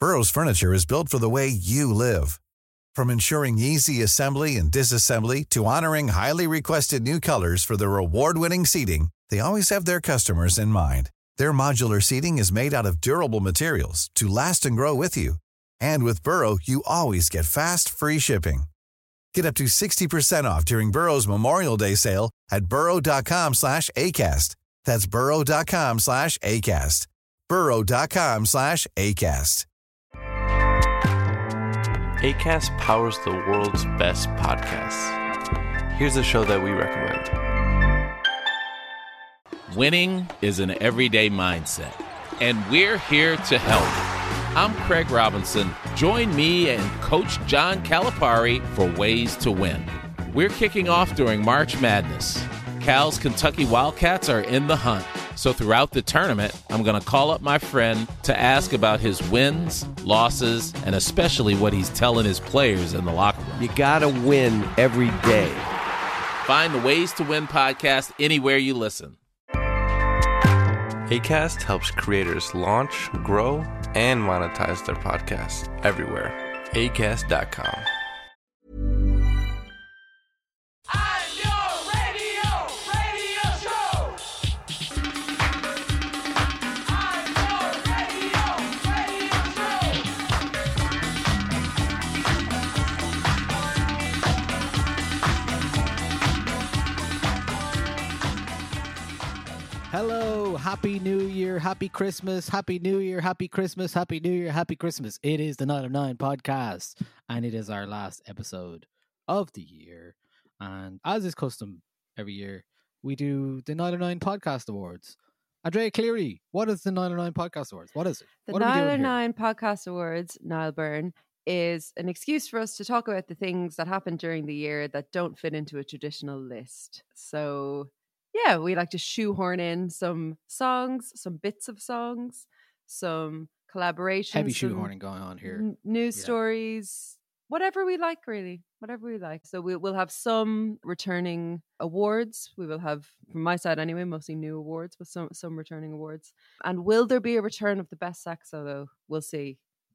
Burrow's furniture is built for the way you live. From ensuring easy assembly and disassembly to honoring highly requested new colors for their award-winning seating, they always have their customers in mind. Their modular seating is made out of durable materials to last and grow with you. And with Burrow, you always get fast, free shipping. Get up to 60% off during Burrow's Memorial Day sale at burrow.com/ACAST. That's burrow.com/ACAST. burrow.com/ACAST. Acast powers the world's best podcasts. Here's a show that we recommend. Winning is an everyday mindset, and we're here to help. I'm Craig Robinson. Join me and Coach John Calipari for Ways to Win. We're kicking off during March Madness. Cal's Kentucky Wildcats are in the hunt. So throughout the tournament, I'm going to call up my friend to ask about his wins, losses, and especially what he's telling his players in the locker room. You got to win every day. Find the Ways to Win podcast anywhere you listen. Acast helps creators launch, grow, and monetize their podcasts everywhere. Acast.com. Hello, Happy New Year, Happy Christmas, Happy New Year, Happy Christmas, Happy New Year, Happy Christmas. It is the Night of Nine podcast, and it is our last episode of the year. And as is custom every year, we do the Night of Nine podcast awards. Andrea Cleary, what is the Night of Nine podcast awards? What is it? The What are we Night doing of here? Nine podcast awards, Niall Byrne, is an excuse for us to talk about the things that happened during the year that don't fit into a traditional list. So yeah, we like to shoehorn in some songs, some bits of songs, some collaborations. Heavy shoehorning going on here. News Yeah. stories, whatever we like, really. Whatever we like. So we'll have some returning awards. We will have, from my side anyway, mostly new awards, but some returning awards. And will there be a return of the best saxo, though? We'll see.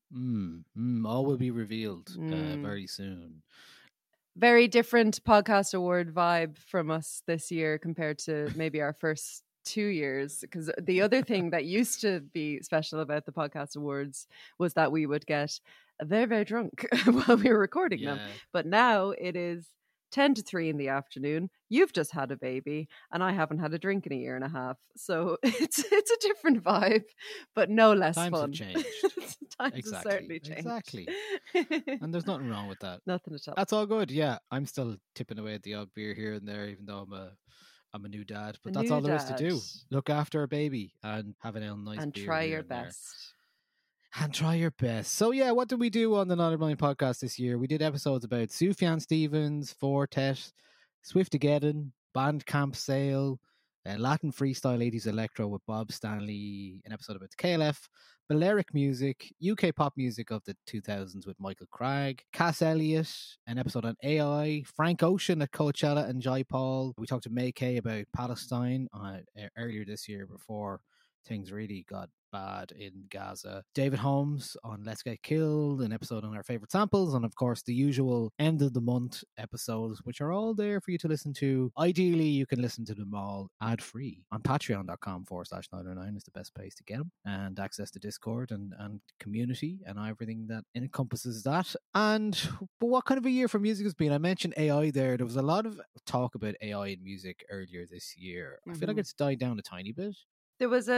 All will be revealed very soon. Very different podcast award vibe from us this year compared to maybe our first 2 years, because the other thing that used to be special about the podcast awards was that we would get very, very drunk while we were recording them. But now it is 10 to 3 in the afternoon. You've just had a baby and I haven't had a drink in a year and a half. So it's a different vibe, but no less Times fun. have changed. Times have certainly changed. Exactly. And there's nothing wrong with that. Nothing at all. That's all good. Yeah, I'm still tipping away at the odd beer here and there, even though I'm a new dad. But that's all there is to do. Look after a baby and have a nice and beer try here your and there. best. And try your best. So yeah, what did we do on the Not a Million podcast this year? We did episodes about Sufjan Stevens, Fortet, Swiftageddon, Bandcamp Sale, Latin Freestyle 80s Electro with Bob Stanley, an episode about the KLF, Balearic music, UK pop music of the 2000s with Michael Cragg, Cass Elliott, an episode on AI, Frank Ocean at Coachella and Jai Paul. We talked to May Kay about Palestine earlier this year before things really got bad in Gaza. David Holmes on Let's Get Killed, an episode on our favorite samples, and of course the usual end of the month episodes, which are all there for you to listen to. Ideally, you can listen to them all ad-free on patreon.com/909 is the best place to get them, and access to Discord and community and everything that encompasses that. But what kind of a year for music has been? I mentioned AI there. There was a lot of talk about AI in music earlier this year. I feel like it's died down a tiny bit. There was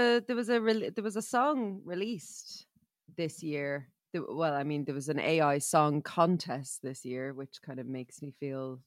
a song released this year. There was an AI song contest this year, which kind of makes me feel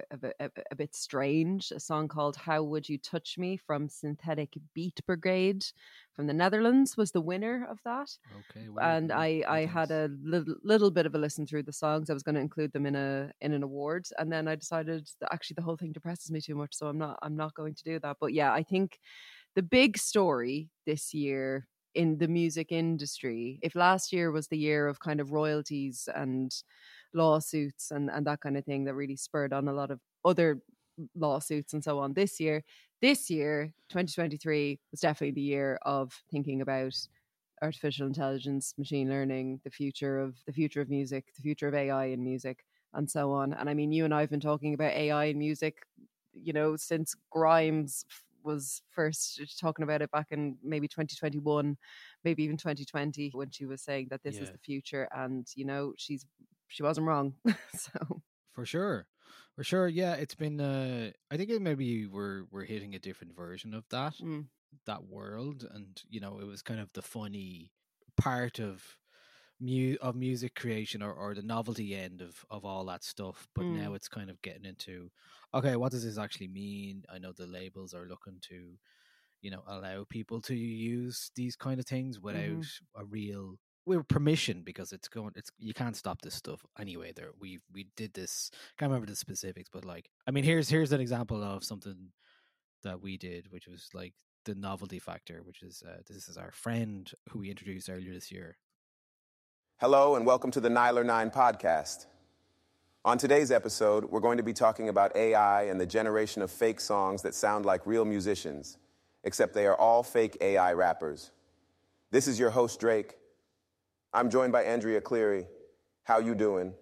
a bit strange. A song called "How Would You Touch Me" from Synthetic Beat Brigade from the Netherlands was the winner of that. Okay, and I had a little bit of a listen through the songs. I was going to include them in an award, and then I decided that actually the whole thing depresses me too much, so I'm not going to do that. But yeah, I think the big story this year in the music industry, if last year was the year of kind of royalties and lawsuits and that kind of thing that really spurred on a lot of other lawsuits and so on, this year 2023 was definitely the year of thinking about artificial intelligence, machine learning, the future of music, the future of AI in music, and so on. And I mean, you and I have been talking about AI in music, since Grimes was first talking about it back in maybe 2021, maybe even 2020, when she was saying that this is the future. And she wasn't wrong. So for sure. Yeah, it's been I think maybe we're hitting a different version of that world, and it was kind of the funny part of music creation, or the novelty end of all that stuff. But now it's kind of getting into, okay, what does this actually mean? I know the labels are looking to allow people to use these kind of things without a real permission, because it's you can't stop this stuff anyway. We did this, can't remember the specifics, but here's an example of something that we did, which was like the novelty factor, which is this is our friend who we introduced earlier this year. Hello and welcome to the Nyler 9 podcast. On today's episode, we're going to be talking about AI and the generation of fake songs that sound like real musicians, except they are all fake AI rappers. This is your host, Drake. I'm joined by Andrea Cleary. How you doing?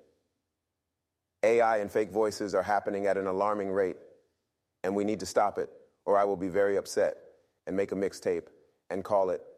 AI and fake voices are happening at an alarming rate, and we need to stop it, or I will be very upset and make a mixtape and call it,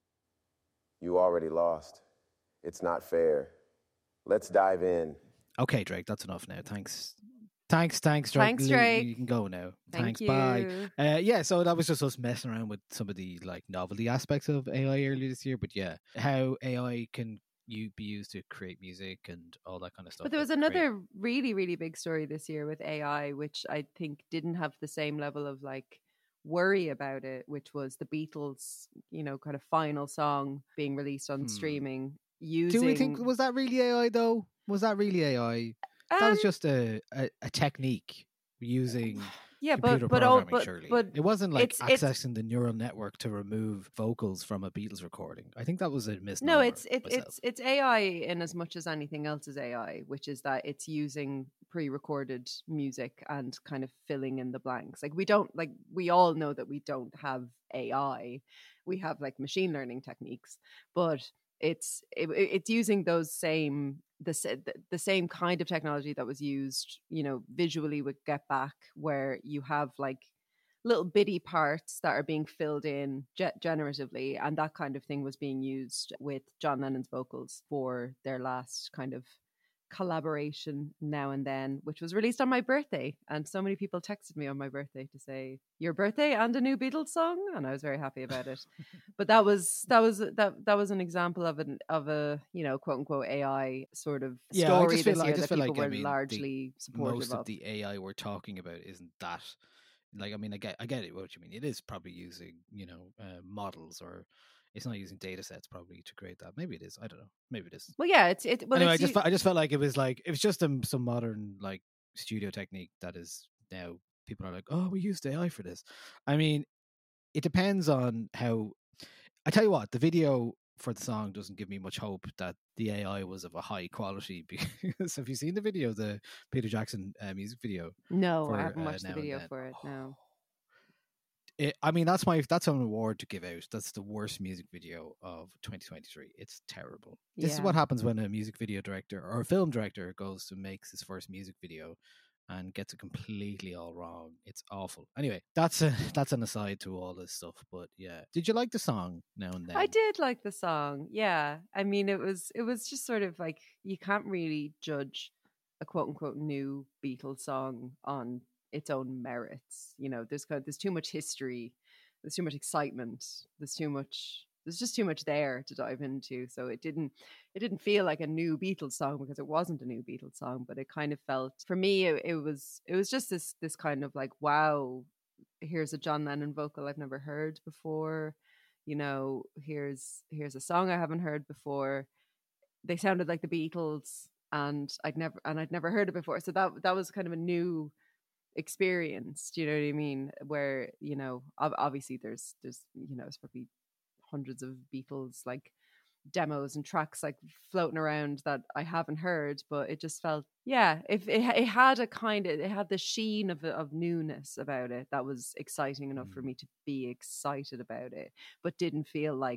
You Already Lost. It's not fair. Let's dive in. Okay, Drake, that's enough now. Thanks, Drake. Thanks, Drake. You can go now. Thanks, bye. So that was just us messing around with some of the novelty aspects of AI earlier this year. But yeah, how AI can be used to create music and all that kind of stuff. But there was another really, really big story this year with AI, which I think didn't have the same level of worry about it, which was the Beatles, kind of final song being released on streaming. Do we think, was that really AI though? Was that really AI? That was just a technique using computer programming, surely. But it wasn't accessing the neural network to remove vocals from a Beatles recording. I think that was a misnomer. No, it's AI in as much as anything else is AI, which is that it's using pre-recorded music and kind of filling in the blanks. We all know that we don't have AI. We have machine learning techniques, but it's using those the same kind of technology that was used, visually with Get Back, where you have little bitty parts that are being filled in generatively, and that kind of thing was being used with John Lennon's vocals for their last kind of collaboration, Now and Then, which was released on my birthday. And so many people texted me on my birthday to say, your birthday and a new Beatles song, and I was very happy about it. But that was an example of a quote unquote AI sort of story this year that people were largely supportive most of the AI we're talking about isn't that I get it what you mean. It is probably using models, or it's not using data sets probably to create that. Maybe it is. I don't know. Maybe it is. Well, yeah, anyway, I just felt like it was just some modern studio technique that is now people are like, oh, we used AI for this. I mean, it depends on how. I tell you what, the video for the song doesn't give me much hope that the AI was of a high quality, because have you seen the video, the Peter Jackson music video? No, I haven't watched the video for it. No. That's an award to give out. That's the worst music video of 2023. It's terrible. This is what happens when a music video director or a film director goes to make his first music video and gets it completely all wrong. It's awful. Anyway, that's an aside to all this stuff. But yeah, did you like the song Now and Then? I did like the song. Yeah, I mean, it was just sort of you can't really judge a quote unquote new Beatles song on its own merits. There's too much history, there's too much excitement, there's just too much there to dive into. So it didn't feel like a new Beatles song, because it wasn't a new Beatles song, but it kind of felt, for me, it was just this kind of wow, here's a John Lennon vocal I've never heard before. Here's a song I haven't heard before. They sounded like the Beatles, and I'd never heard it before. So that was kind of a new experience. Do you know what I mean? Where obviously there's it's probably hundreds of Beatles demos and tracks floating around that I haven't heard, but it just felt if it had it had the sheen of newness about it that was exciting enough for me to be excited about it, but didn't feel like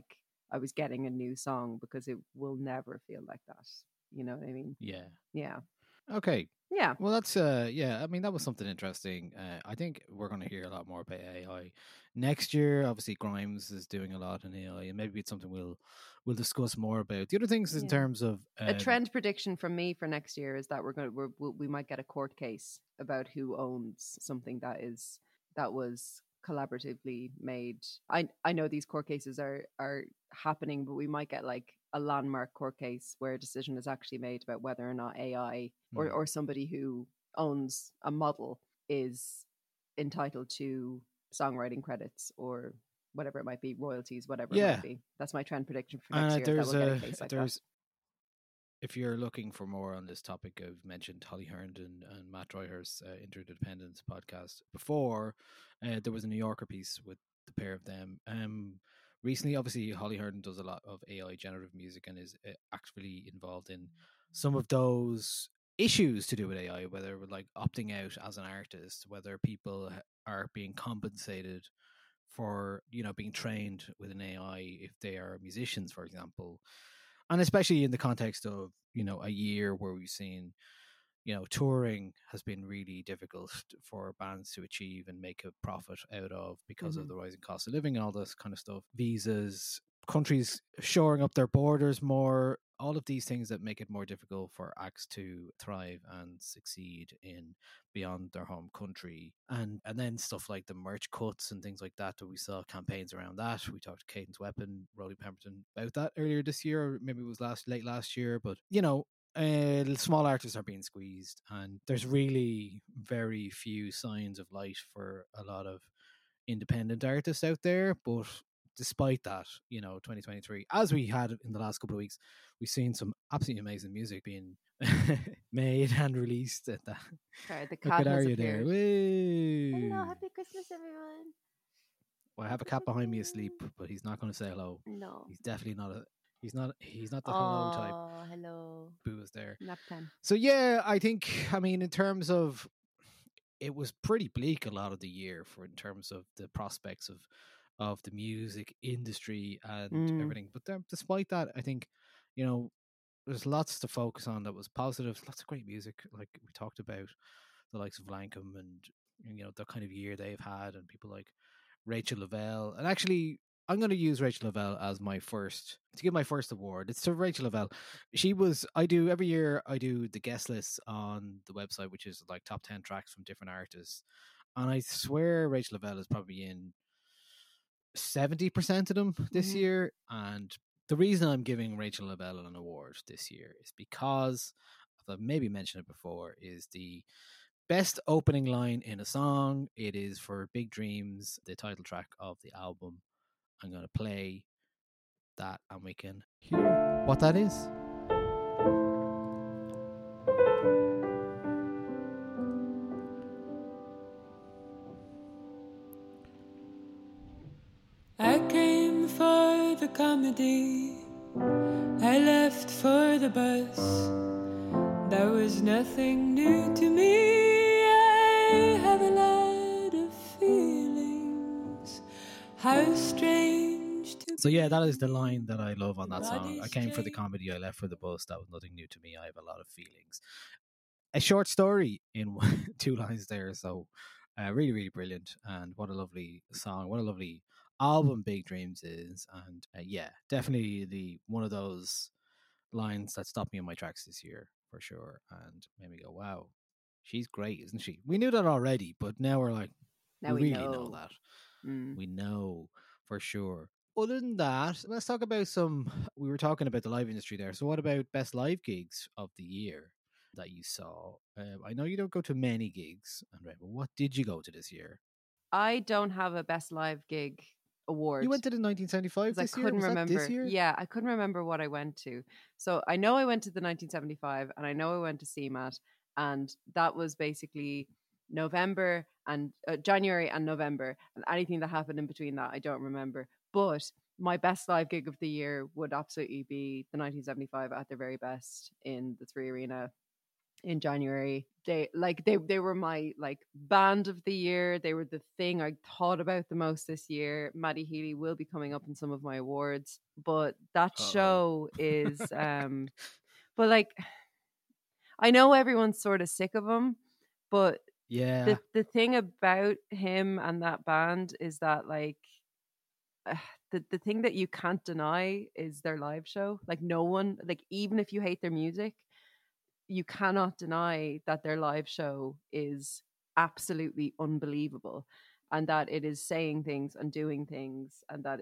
I was getting a new song, because it will never feel like that. You know what I mean? Yeah. Yeah. Okay. Yeah. Well, that's yeah. I mean, that was something interesting. I think we're going to hear a lot more about AI next year. Obviously, Grimes is doing a lot in AI, and maybe it's something we'll discuss more about. The other things in Yeah. terms of A trend prediction from me for next year is that we might get a court case about who owns something that was collaboratively made. I know these court cases are happening, but we might get like a landmark court case where a decision is actually made about whether or not AI or somebody who owns a model is entitled to songwriting credits or whatever it might be, royalties, whatever it might be. That's my trend prediction for next year. That we'll get a case like that. If you're looking for more on this topic, I've mentioned Holly Herndon and Matt Dryhurst's Interdependence podcast before. There was a New Yorker piece with the pair of them. Recently, obviously, Holly Herndon does a lot of AI generative music and is actively involved in some of those issues to do with AI, whether like opting out as an artist, whether people are being compensated for, being trained with an AI if they are musicians, for example. And especially in the context of, a year where we've seen, touring has been really difficult for bands to achieve and make a profit out of because of the rising cost of living and all this kind of stuff. Visas, countries shoring up their borders more, all of these things that make it more difficult for acts to thrive and succeed in beyond their home country. And then stuff like the merch cuts and things like that we saw campaigns around that. We talked to Cadence Weapon, Rolly Pemberton about that earlier this year, or maybe it was late last year. But, small artists are being squeezed, and there's really very few signs of light for a lot of independent artists out there. But despite that, 2023, as we had in the last couple of weeks, we've seen some absolutely amazing music being made and released at that. Sorry, the cat has appeared. Hello, happy Christmas, everyone. Well, I have a cat behind me asleep, but he's not going to say hello. No, he's definitely not He's not the hello type. Oh, hello. Boo is there. Nap time. So yeah, I think, in terms of, it was pretty bleak a lot of the year in terms of the prospects of the music industry and everything. But despite that, I think, there's lots to focus on that was positive. Lots of great music, like we talked about, the likes of Lankum and the kind of year they've had, and people like Rachel Lavelle. And actually, I'm going to use Rachel Lavelle as to give my first award. It's to Rachel Lavelle. Every year I do the guest lists on the website, which is like top 10 tracks from different artists. And I swear Rachel Lavelle is probably in 70% of them this year. And the reason I'm giving Rachel Lavelle an award this year is because, I've maybe mentioned it before, is the best opening line in a song. It is for Big Dreams, the title track of the album. I'm going to play that and we can hear what that is. I came for the comedy, I left for the bus. There was nothing new to me, I have a lot of feelings. How strange to So yeah, that is the line that I love on that song. I came for the comedy, I left for the bus. That was nothing new to me, I have a lot of feelings. A short story in 2 lines there. So really, really brilliant. And what a lovely song. What a lovely album Big Dreams is. And yeah, definitely one of those lines that stopped me in my tracks this year for sure, and made me go, wow, she's great, isn't she? We knew that already, but now we're like, we really know that. We know for sure. Other than that, let's talk about we were talking about the live industry there. So what about best live gigs of the year that you saw? I know you don't go to many gigs, Andrea, but what did you go to this year? I don't have a best live gig award. You went to the 1975 this year? I couldn't remember. This year? Yeah, I couldn't remember what I went to. So I know I went to the 1975 and I know I went to CMAT, and that was basically November and January and November, and anything that happened in between that I don't remember. But my best live gig of the year would absolutely be the 1975 at their very best in the 3 Arena in January. They were my like band of the year. They were the thing I thought about the most this year. Maddie Healy will be coming up in some of my awards, but that show is but like I know everyone's sort of sick of him, but Yeah. the thing about him and that band is that like the thing that you can't deny is their live show. Like no one, like even if you hate their music, you cannot deny that their live show is absolutely unbelievable, and that it is saying things and doing things, and that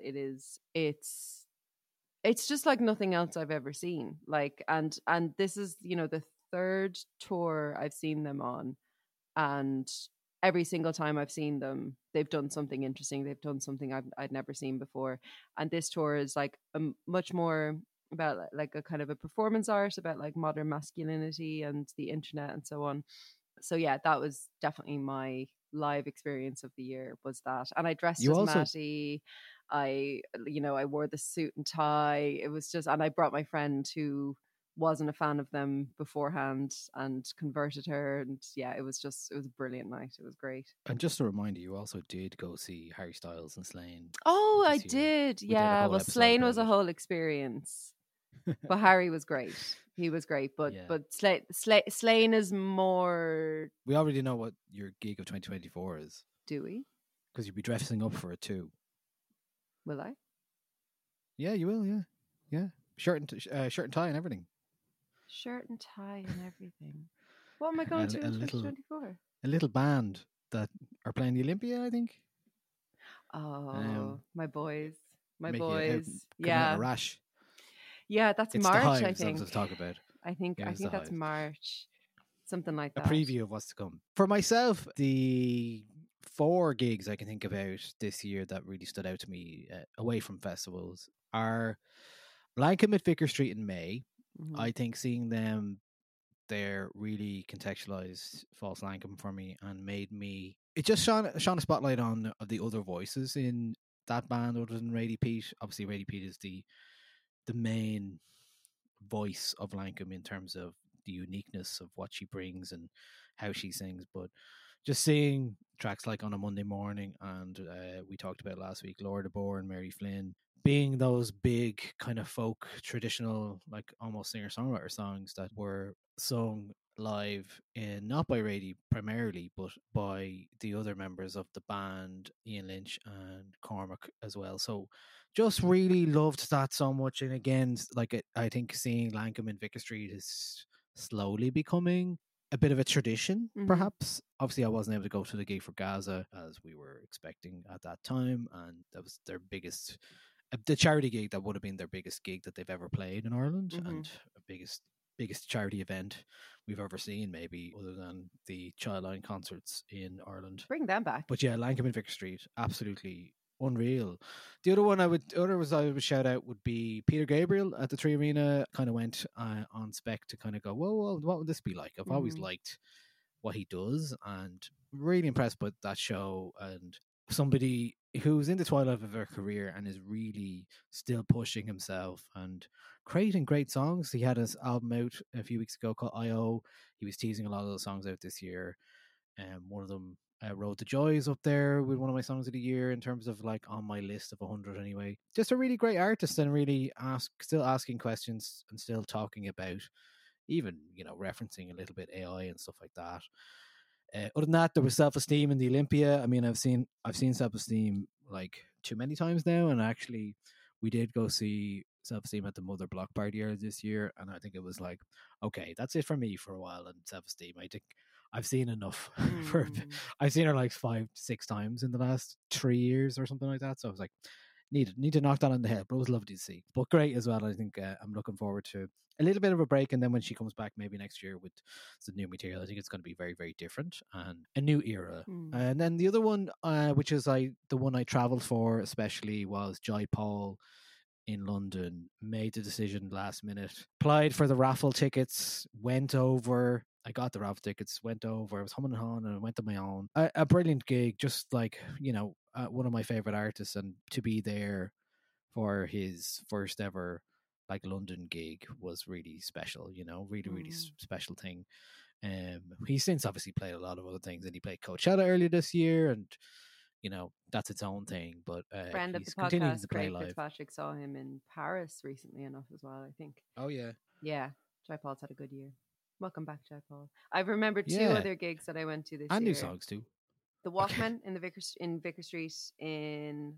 it's just like nothing else I've ever seen. Like and this is, you know, the third tour I've seen them on, and every single time I've seen them, they've done something interesting. They've done something I'd never seen before. And this tour is like much more about like a kind of a performance art about like modern masculinity and the internet and so on. So yeah, that was definitely my live experience of the year, was that. And I dressed as Matty. I wore the suit and tie. It was just, and I brought my friend who wasn't a fan of them beforehand and converted her, and yeah, it was a brilliant night. It was great. And just a reminder, you also did go see Harry Styles and Slane. Oh, I did. Yeah, well, Slane was a whole experience. But Harry was great. He was great. But Slane is more. We already know what your gig of 2024 is. Do we? Because you'll be dressing up for it too. Will I? Yeah, you will. Yeah. Shirt and tie and everything. Shirt and tie and everything. What am I going to in 2024? A little band that are playing the Olympia, I think. Oh, my boys. Yeah. A rash. Yeah, that's it's March, the I think. To talk about. I think that's March. Something like that. A preview of what's to come. For myself, the 4 gigs I can think about this year that really stood out to me away from festivals are Lankum at Vicar Street in May. Mm-hmm. I think seeing them there really contextualized False Lankum for me and made me... It just shone a spotlight on the other voices in that band other than Radie Pete. Obviously, Radie Pete is the main voice of Lankum in terms of the uniqueness of what she brings and how she sings. But just seeing tracks like On a Monday Morning and we talked about last week, Laura DeBoer and Mary Flynn, being those big kind of folk, traditional, like almost singer-songwriter songs that were sung live not by Radie primarily, but by the other members of the band, Ian Lynch and Cormac as well. So just really loved that so much. And again, like I think seeing Lankum in Vicar Street is slowly becoming a bit of a tradition, perhaps. Obviously, I wasn't able to go to the gig for Gaza as we were expecting at that time, and that was their biggest, the charity gig that would have been their biggest gig that they've ever played in Ireland, and biggest charity event we've ever seen, maybe, other than the Childline concerts in Ireland. Bring them back. But yeah, Lankum in Vicar Street, absolutely unreal. The other one I would shout out would be Peter Gabriel at the 3 Arena. Kind of went on spec to kind of go, whoa, what would this be like? I've always liked what he does, and really impressed by that show, and somebody who's in the twilight of their career and is really still pushing himself and creating great songs. He had his album out a few weeks ago called I.O. He was teasing a lot of those songs out this year, and one of them, Road to Joy, is up there with one of my songs of the year in terms of like on my list of 100 anyway. Just a really great artist, and really still asking questions and still talking about, even, referencing a little bit AI and stuff like that. Other than that, there was Self-Esteem in the Olympia. I mean, I've seen Self-Esteem like too many times now, and actually we did go see Self-Esteem at the Mother Block Party this year, and I think it was like, okay, that's it for me for a while. And Self-Esteem, I think I've seen enough. I've seen her like 5-6 times in the last 3 years or something like that. So I was like, need to knock that on the head. But it was lovely to see. But great as well. I think I'm looking forward to a little bit of a break, and then when she comes back maybe next year with some new material, I think it's going to be very, very different and a new era. And then the other one, which is the one I traveled for especially, was Jai Paul in London. Made the decision last minute, applied for the raffle tickets, went over. I got the raffle tickets, went over. I was humming and hawing, and I went to my own. A brilliant gig, just like, one of my favorite artists, and to be there for his first ever like London gig was really special, you know, really special thing. He's since obviously played a lot of other things, and he played Coachella earlier this year, and you know that's its own thing. But Friend of the he's continuing podcast, to play Craig live. Fitzpatrick, saw him in Paris recently enough as well, I think. Oh yeah, Yeah. Jai Paul's had a good year. Welcome back, Jai Paul. I've remembered two Yeah. other gigs that I went to this and year. new songs too. The Walkman in Vicar Street in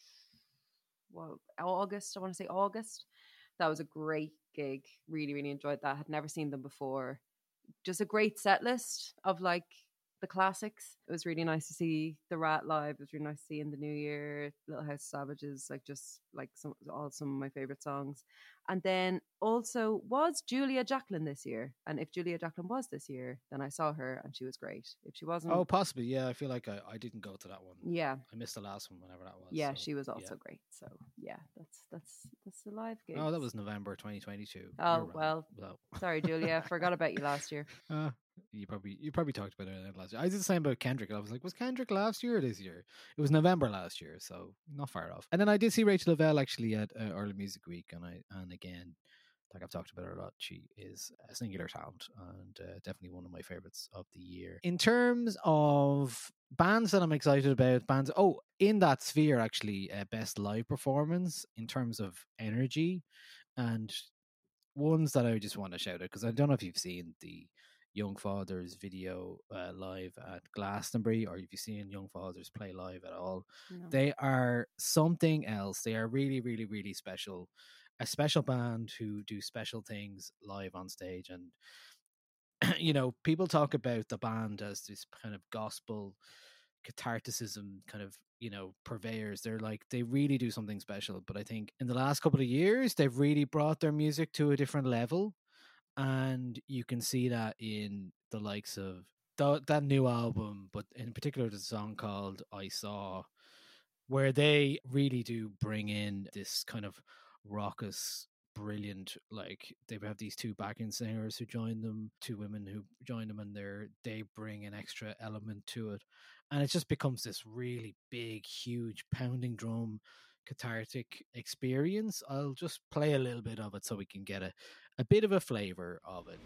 August. I want to say August. That was a great gig. Really, really enjoyed that. Had never seen them before. Just a great set list of like the classics. It was really nice to see The Rat live. It was really nice to see In the New Year, Little House of Savages, like just like some of my favorite songs. And then also was Julia Jacklin this year. And if Julia Jacklin was this year, then I saw her and she was great. If she wasn't, Oh, possibly. Yeah, I feel like I didn't go to that one. yeah, I missed the last one, whenever that was. yeah, so, she was also yeah. great. So yeah, that's the live gig. Oh, that was November 2022. Oh, You're right. well. Sorry, Julia, forgot about you last year. You probably talked about it last year. I did the same about Kendrick. I was like, was Kendrick last year or this year? It was November last year, so not far off. And then I did see Rachel Lavelle actually at Early Music Week, and again, like I've talked about her a lot, she is a singular talent and definitely one of my favorites of the year. In terms of bands that I'm excited about, in that sphere actually, best live performance in terms of energy, and ones that I just want to shout out because I don't know if you've seen the Young Fathers video live at Glastonbury, or if you've seen Young Fathers play live at all. No. They are something else. They are really, really, really special. A special band who do special things live on stage. And, you know, people talk about the band as this kind of gospel catharticism kind of, you know, purveyors. They're like, they really do something special. But I think in the last couple of years, they've really brought their music to a different level. And you can see that in the likes of that new album, but in particular the song called I Saw, where they really do bring in this kind of raucous, brilliant, like they have these two backing singers who join them, two women who join them, and they bring an extra element to it. And it just becomes this really big, huge pounding drum cathartic experience. I'll just play a little bit of it so we can get a bit of a flavor of it.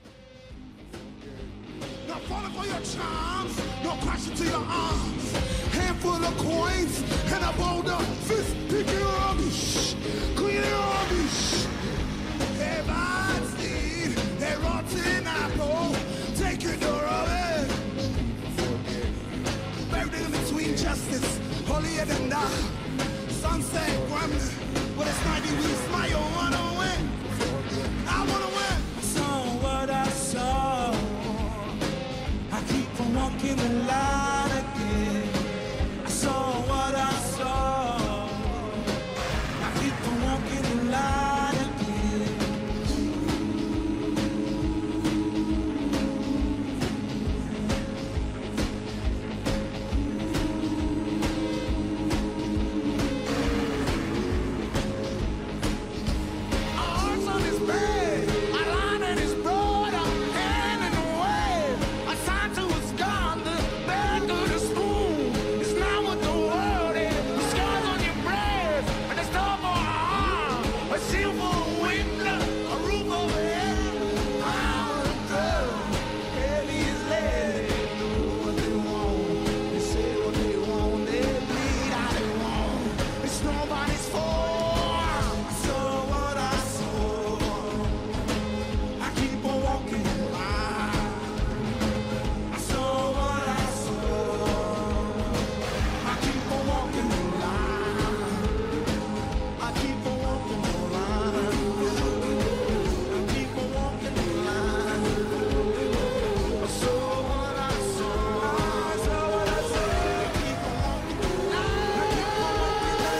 Not falling for your charms, no crash into your arms. Handful of coins and a boulder, fist picking rubbish, cleaning rubbish. Everybody's need a rotten apple, taking the rubbish. Buried in between justice, holier than thou. Sunset gremlin, with its 90 we smile, wanna win. I wanna win. I saw what I saw. I keep on walking the line again. I saw what I saw. I keep on walking the line again. Our hearts on his bed, our line and his blood, our hand in the way. A sign to us gone, the back of the spoon. It's not what the world is. The scars on your breast, and it's all for a arm. A shield for a window, a roof overhead. Power of drugs, heavy is lead. They do what they want, they say what they want, they bleed how they want. It's nobody's fault. I saw what I saw. I keep on walking the line. I saw what I saw. I keep on walking the line. I keep on walking the line. I keep on walking the line. I saw what I saw. I saw what I saw. I keep on walking the line. I keep on walking the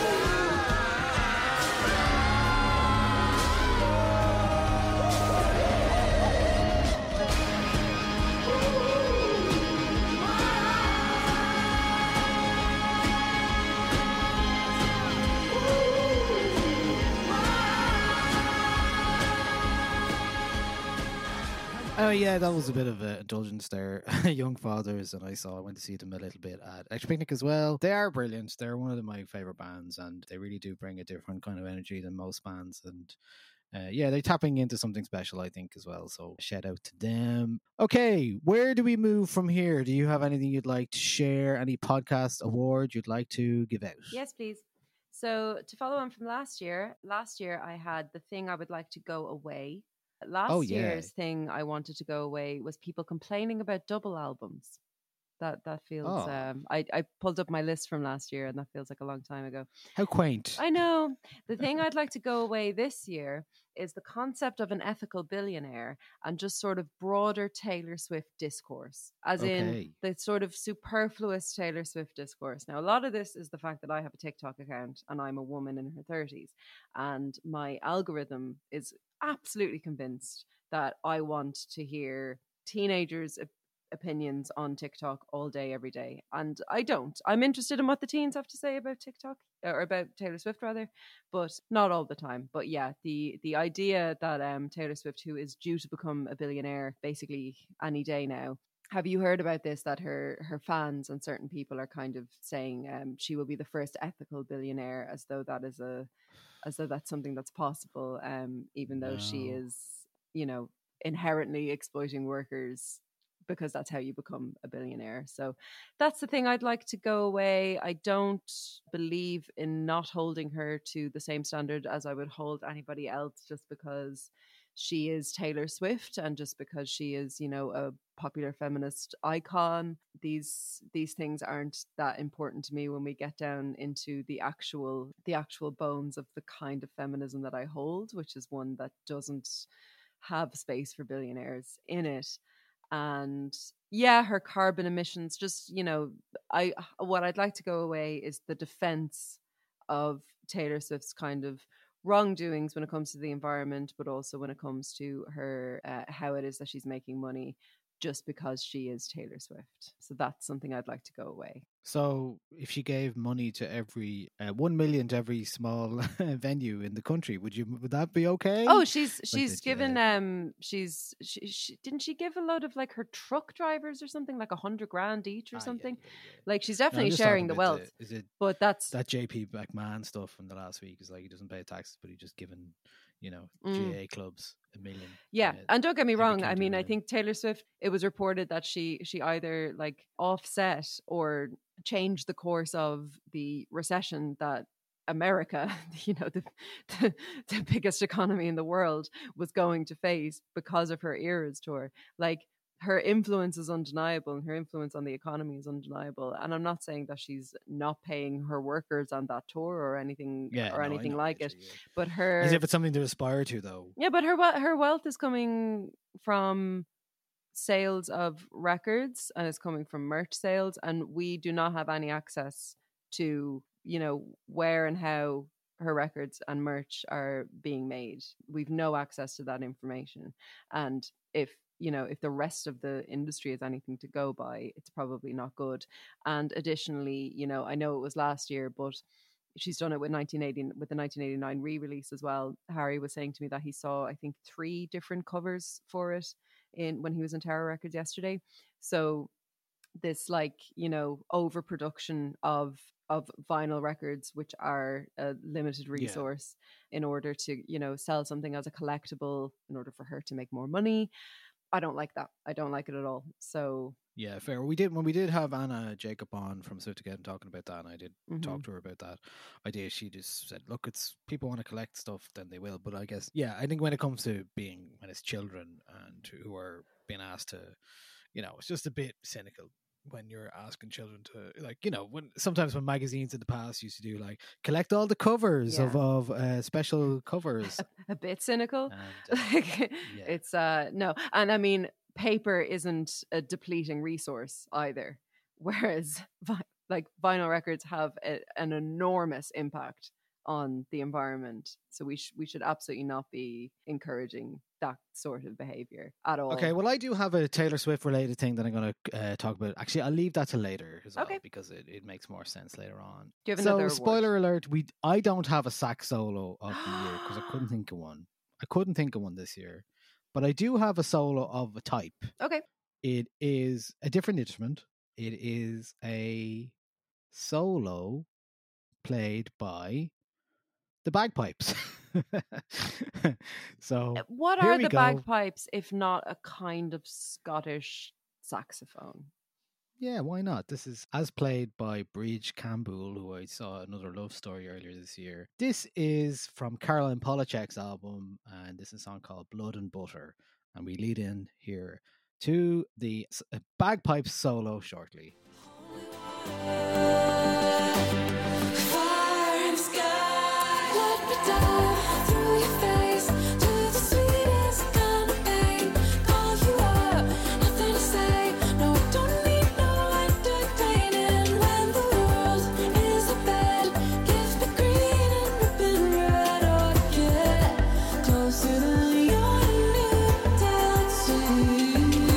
Oh yeah, that was a bit of an indulgence there. Young Fathers, and I went to see them a little bit at Electric Picnic as well. They are brilliant. They're one of my favorite bands, and they really do bring a different kind of energy than most bands. And yeah, they're tapping into something special, I think, as well. So shout out to them. Okay, where do we move from here? Do you have anything you'd like to share? Any podcast award you'd like to give out? Yes, please. So to follow on from last year I had the thing I would like to go away. Last year's thing I wanted to go away was people complaining about double albums. That feels I pulled up my list from last year, and that feels like a long time ago. How quaint. I know. The thing I'd like to go away this year is the concept of an ethical billionaire and just sort of broader Taylor Swift discourse, as in the sort of superfluous Taylor Swift discourse. Now, a lot of this is the fact that I have a TikTok account and I'm a woman in her 30s, and my algorithm is absolutely convinced that I want to hear teenagers' opinions on TikTok all day, every day. And I don't. I'm interested in what the teens have to say about TikTok, or about Taylor Swift rather, but not all the time. But yeah, the idea that Taylor Swift, who is due to become a billionaire basically any day now, have you heard about this, that her fans and certain people are kind of saying she will be the first ethical billionaire, as though that's something that's possible, even though she is, inherently exploiting workers, because that's how you become a billionaire. So that's the thing I'd like to go away. I don't believe in not holding her to the same standard as I would hold anybody else, just because she is Taylor Swift and just because she is, a popular feminist icon. These things aren't that important to me when we get down into the actual bones of the kind of feminism that I hold, which is one that doesn't have space for billionaires in it. And yeah, her carbon emissions, just, what I'd like to go away is the defense of Taylor Swift's kind of wrongdoings when it comes to the environment, but also when it comes to her, how it is that she's making money just because she is Taylor Swift. So that's something I'd like to go away. So if she gave money to every 1 million to every small venue in the country, would that be okay? Oh, she's given she didn't she give a load of like her truck drivers or something, like $100,000 each or something? Yeah. Like she's definitely sharing the wealth. But that's that JP McMahon stuff from the last week is like he doesn't pay taxes, but he just given GA clubs $1 million. Yeah, and don't get me wrong. I mean, I think Taylor Swift, it was reported that she either like offset or changed the course of the recession that America, the biggest economy in the world, was going to face because of her Eras tour. Like, her influence is undeniable, and her influence on the economy is undeniable. And I'm not saying that she's not paying her workers on that tour or anything like it. Yeah. But as if it's something to aspire to, though. Yeah, but her wealth is coming from sales of records, and it's coming from merch sales, and we do not have any access to where and how her records and merch are being made. We've no access to that information, and if the rest of the industry is anything to go by, it's probably not good. And additionally, I know it was last year, but she's done it with the 1989 re-release as well. Harry was saying to me that he saw, I think, 3 different covers for it when he was in Tower Records yesterday. So this overproduction of vinyl records, which are a limited resource, in order to sell something as a collectible in order for her to make more money. I don't like that. I don't like it at all. So yeah, fair. When we did have Anna Jacob on from Swift Again talking about that, and I did talk to her about that idea. She just said, look, it's people want to collect stuff, then they will. But I guess, I think when it comes to when it's children and who are being asked to, it's just a bit cynical when you're asking children to, when magazines in the past used to do collect all the covers of special covers. A bit cynical. And, it's no, and I mean, paper isn't a depleting resource either, whereas vinyl records have an enormous impact on the environment. So we should absolutely not be encouraging that sort of behavior at all. Okay, well, I do have a Taylor Swift related thing that I'm going to talk about. Actually, I'll leave that to later as well, because it makes more sense later on. So, spoiler alert, I don't have a sax solo of the year because I couldn't think of one. I couldn't think of one this year, but I do have a solo of a type. Okay. It is a different instrument. It is a solo played by the bagpipes. So What here are we the go. bagpipes if not a kind of Scottish saxophone? Yeah, why not? This is as played by Bridge Campbell, who I saw another love story earlier this year. This is from Caroline Polachek's album, and this is a song called Blood and Butter. And we lead in here to the bagpipe solo shortly. Fire in the sky, let me dive through your face to the sweetest kind of pain. Call you up, nothing to say. No, I don't need no entertaining. When the world is a bed, give me green and ripping red. Or get closer than your new dancing.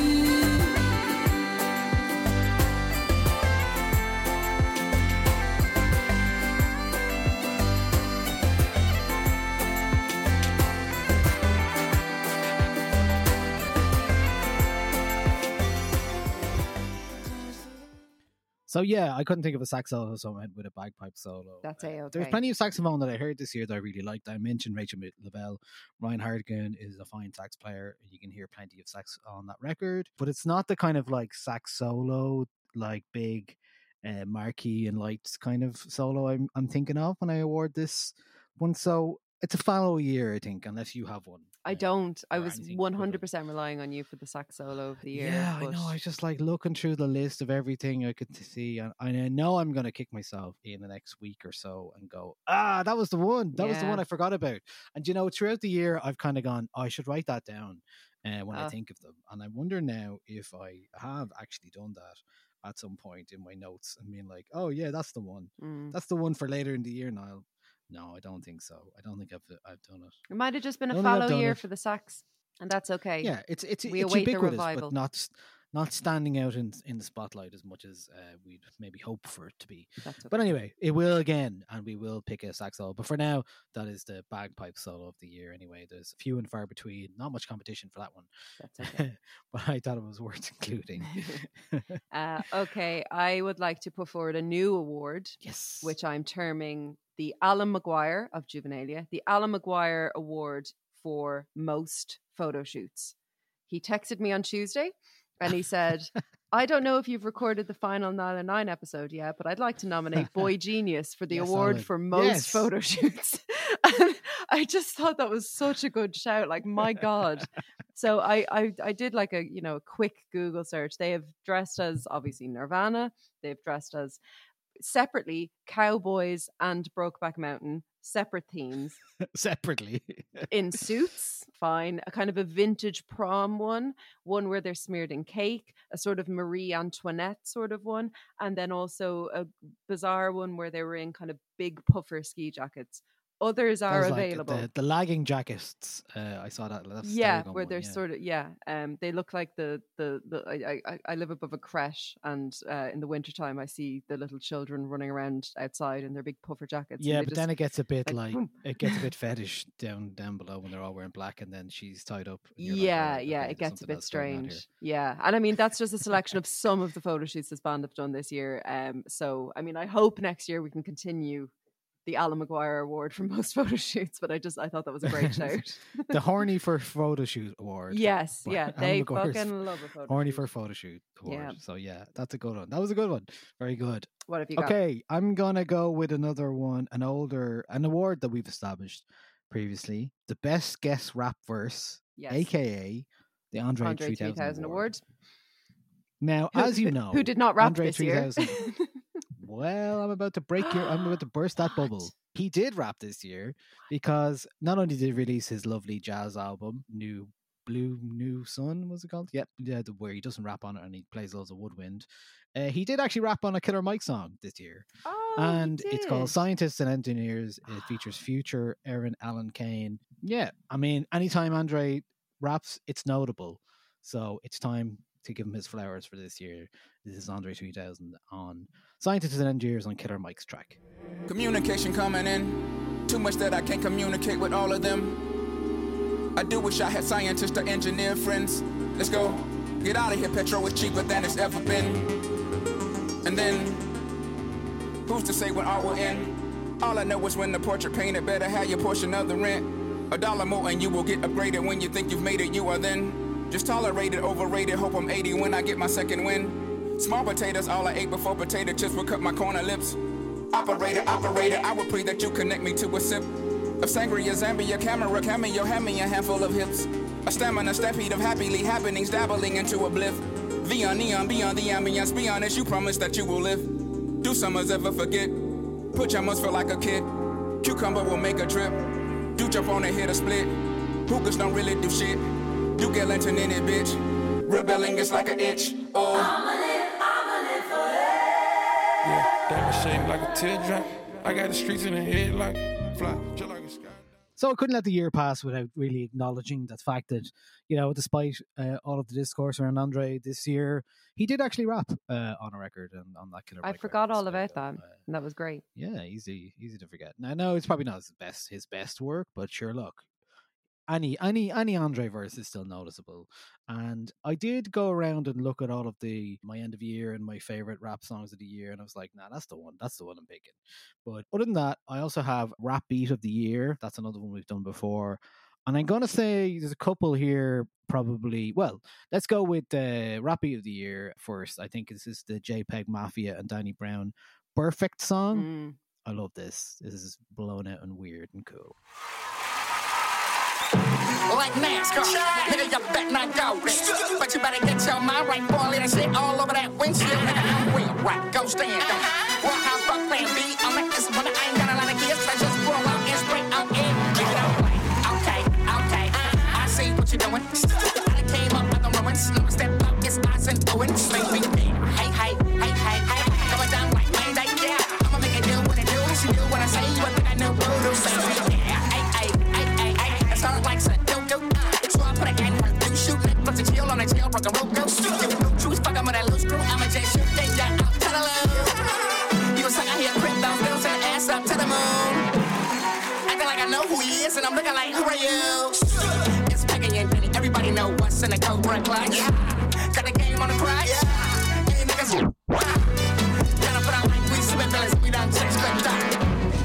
So yeah, I couldn't think of a sax solo, so I went with a bagpipe solo. That's There's A-okay. plenty of saxophone that I heard this year that I really liked. I mentioned Rachel Lavelle. Ryan Hardigan is a fine sax player. You can hear plenty of sax on that record, but it's not the kind of like sax solo, like big marquee and lights kind of solo I'm thinking of when I award this one. So it's a fallow year, I think, unless you have one. I don't. I or was anything 100% relying on you for the sax solo of the year. Yeah, I but know. I was just like looking through the list of everything I could see, and I know I'm going to kick myself in the next week or so and go, that was the one. That was the Yeah. one I forgot about. And you know, throughout the year, I've kind of gone, I should write that down when I think of them. And I wonder now if I have actually done that at some point in my notes and being like, oh yeah, that's the one. That's the one for later in the year, Niall. No, I don't think so. I don't think I've done it. It might have just been I a don't think I've fallow done year it. for the sax, and that's okay. Yeah, it's We it's await the ubiquitous, revival. but not standing out in the spotlight as much as we'd maybe hope for it to be. That's okay. But anyway, it will again, and we will pick a sax solo. But for now, that is the bagpipe solo of the year. Anyway, there's few and far between. Not much competition for that one. That's okay. But I thought it was worth including. Okay, I would like to put forward a new award, Yes. which I'm terming the Alan Maguire of Juvenalia, the Alan Maguire Award for most photo shoots. He texted me on Tuesday and he said, I don't know if you've recorded the final Nyla 9 episode yet, but I'd like to nominate Boy Genius for the Yes, award Alan. for most Yes. photo shoots. And I just thought that was such a good shout. Like, my God. So I did like a quick Google search. They have dressed as obviously Nirvana. They've dressed as separately Cowboys and Brokeback Mountain, separate themes. Separately. In suits, fine. A kind of a vintage prom one where they're smeared in cake, a sort of Marie Antoinette sort of one, and then also a bizarre one where they were in kind of big puffer ski jackets. Others are That was like available. the lagging jackets. I saw that. That's the Yeah, Sterling where one, they're yeah. sort of they look like the I live above a creche, and in the wintertime I see the little children running around outside in their big puffer jackets. and Yeah, they but just, then it gets a bit like, like boom. it gets a bit fetish down below when they're all wearing black, and then she's tied up. and you're like, Yeah, "Oh, yeah, okay, it there's gets a something bit else going on here." strange. Yeah, and I mean that's just a selection of some of the photo shoots this band have done this year. So I mean, I hope next year we can continue the Alan Maguire Award for most photo shoots. But I thought that was a great shout. The Horny for Photo Shoot Award. Yes, by yeah, Alan they Maguire's fucking love a photo. Horny shoot. for Photo Shoot Award. Yeah. So yeah, that's a good one. That was a good one. Very good. What have you got? Okay, I'm gonna go with another one, an award that we've established previously, the best guest rap verse, Yes. aka the Andre 3000 3000 Award. Now, Who- as you know, who did not rap Andre this year? 3000 Well, I'm about to burst that bubble. What? He did rap this year because not only did he release his lovely jazz album, New Sun, was it called? Yep, yeah, where he doesn't rap on it and he plays loads of woodwind. He did actually rap on a Killer Mike song this year. Oh, he And it's called did. Scientists and Engineers. It features Future, Aaron Allen Kane. Yeah, I mean, anytime Andre raps, it's notable. So it's time to give him his flowers for this year. This is Andre 3000 on Scientists and Engineers on Killer Mike's track. Communication coming in. Too much that I can't communicate with all of them. I do wish I had scientists or engineer friends. Let's go. Get out of here, petrol is cheaper than it's ever been. And then, who's to say when art will end? All I know is when the portrait painted, better have your portion of the rent. $1 more and you will get upgraded. When you think you've made it, you are then just tolerated, overrated. Hope I'm 80 when I get my second win. Small potatoes, all I ate before potato chips would cut my corner lips. Operator, I would pray that you connect me to a sip of sangria, Zambia, camera, cameo, hand me a handful of hips. A stamina, stampede of happily happenings, dabbling into a bliff. Beyond neon, beyond the ambience, be honest, you promise that you will live. Do summers ever forget? Pajamas feel like a kid. Cucumber will make a trip. Do jump on and hit a split. Hookers don't really do shit. Do get lantern in it, bitch. Rebelling is like an itch. Oh. I'ma live forever. Yeah, that shaped like a teardrop. I got the streets in the head like fly, just like a sky. So I couldn't let the year pass without really acknowledging the fact that, you know, despite all of the discourse around Andre this year, he did actually rap on a record and on that Killer I Mike forgot record. all So, about that, and that was great. Yeah, easy to forget. Now, I know it's probably not his best work, but sure, look, any Andre verse is still noticeable. And I did go around and look at all of my end of year and my favorite rap songs of the year, and I was like, nah, that's the one I'm picking. But other than that, I also have Rap Beat of the Year. That's another one we've done before. And I'm going to say there's a couple here probably. Well, let's go with the Rap Beat of the Year first. I think this is the JPEG Mafia and Danny Brown Perfect song. I love this. This is blown out and weird and cool. Like NASCAR, nigga, you bet not go. But you better get your mind right, boy. Let it sit all over that windshield. Nigga, I'm real right. Go stand up. Well, how fuck plan B? I'm like this, but I ain't got a lot of kids. I just pull out and spray out in. Nigga, don't play. Okay. I see what you're doing. I came up with the ruins. Let me step up, it's eyes and doing. Swing me, hey. Going down like Monday, yeah. I'ma make it do what it do. She do what I say, you would think I know voodoo. Say me, yeah. It's hard like some do-do. So I put a gang work, do shoot, lick, plus a chill on a jail, broke a rope, go shoot. You no truth, fuck, I'm with that loose screw. I'ma just shoot, they got out to the loop. You was suck out here, grip those bills and ass up to the moon. Acting like I know who he is, and I'm looking like, who are you? It's Peggy and Benny, everybody know what's in the code red clutch. Got the game on the crutch. Hey, niggas, gotta put out like we spit villains, we done changed the dot.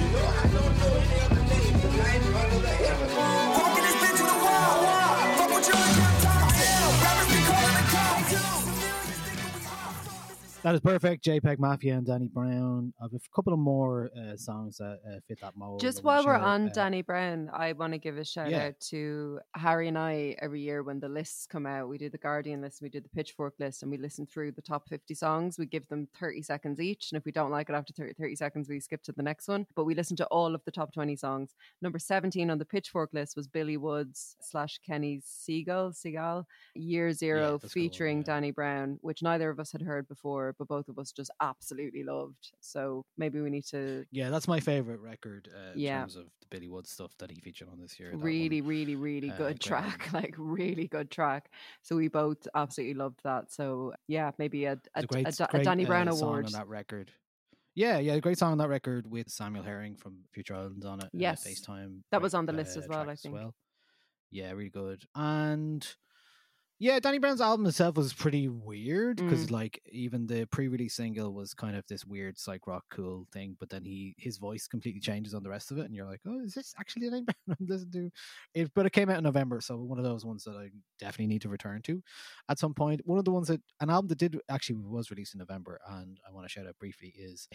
That is perfect. JPEG Mafia and Danny Brown. I have a couple of more songs that fit that mold. Just while we're on Danny Brown, I want to give a shout Yeah. out to Harry and I. Every year when the lists come out, we do the Guardian list, we do the Pitchfork list, and we listen through the top 50 songs. We give them 30 seconds each, and if we don't like it after 30 seconds, we skip to the next one. But we listen to all of the top 20 songs. Number 17 on the Pitchfork list was Billy Woods / Kenny Segal, Year Zero, that's featuring cool, yeah. Danny Brown, which neither of us had heard before, but both of us just absolutely loved. So maybe we need to Yeah, that's my favorite record in Yeah. terms of the Billy Woods stuff that he featured on this year. That really one. good great track. one. Like really good track. So we both absolutely loved that. So yeah, maybe a It's Danny Brown song award. on that record. Yeah, a great song on that record with Samuel Herring from Future Islands on it. Yes. FaceTime. That was great, on the list as well, track I think. Yeah, really good. And yeah, Danny Brown's album itself was pretty weird because like even the pre-release single was kind of this weird psych rock cool thing, but then his voice completely changes on the rest of it, and you're like, oh, is this actually Danny Brown I'm listening to? But it came out in November, so one of those ones that I definitely need to return to at some point. One of the ones an album that was released in November, and I want to shout out briefly, is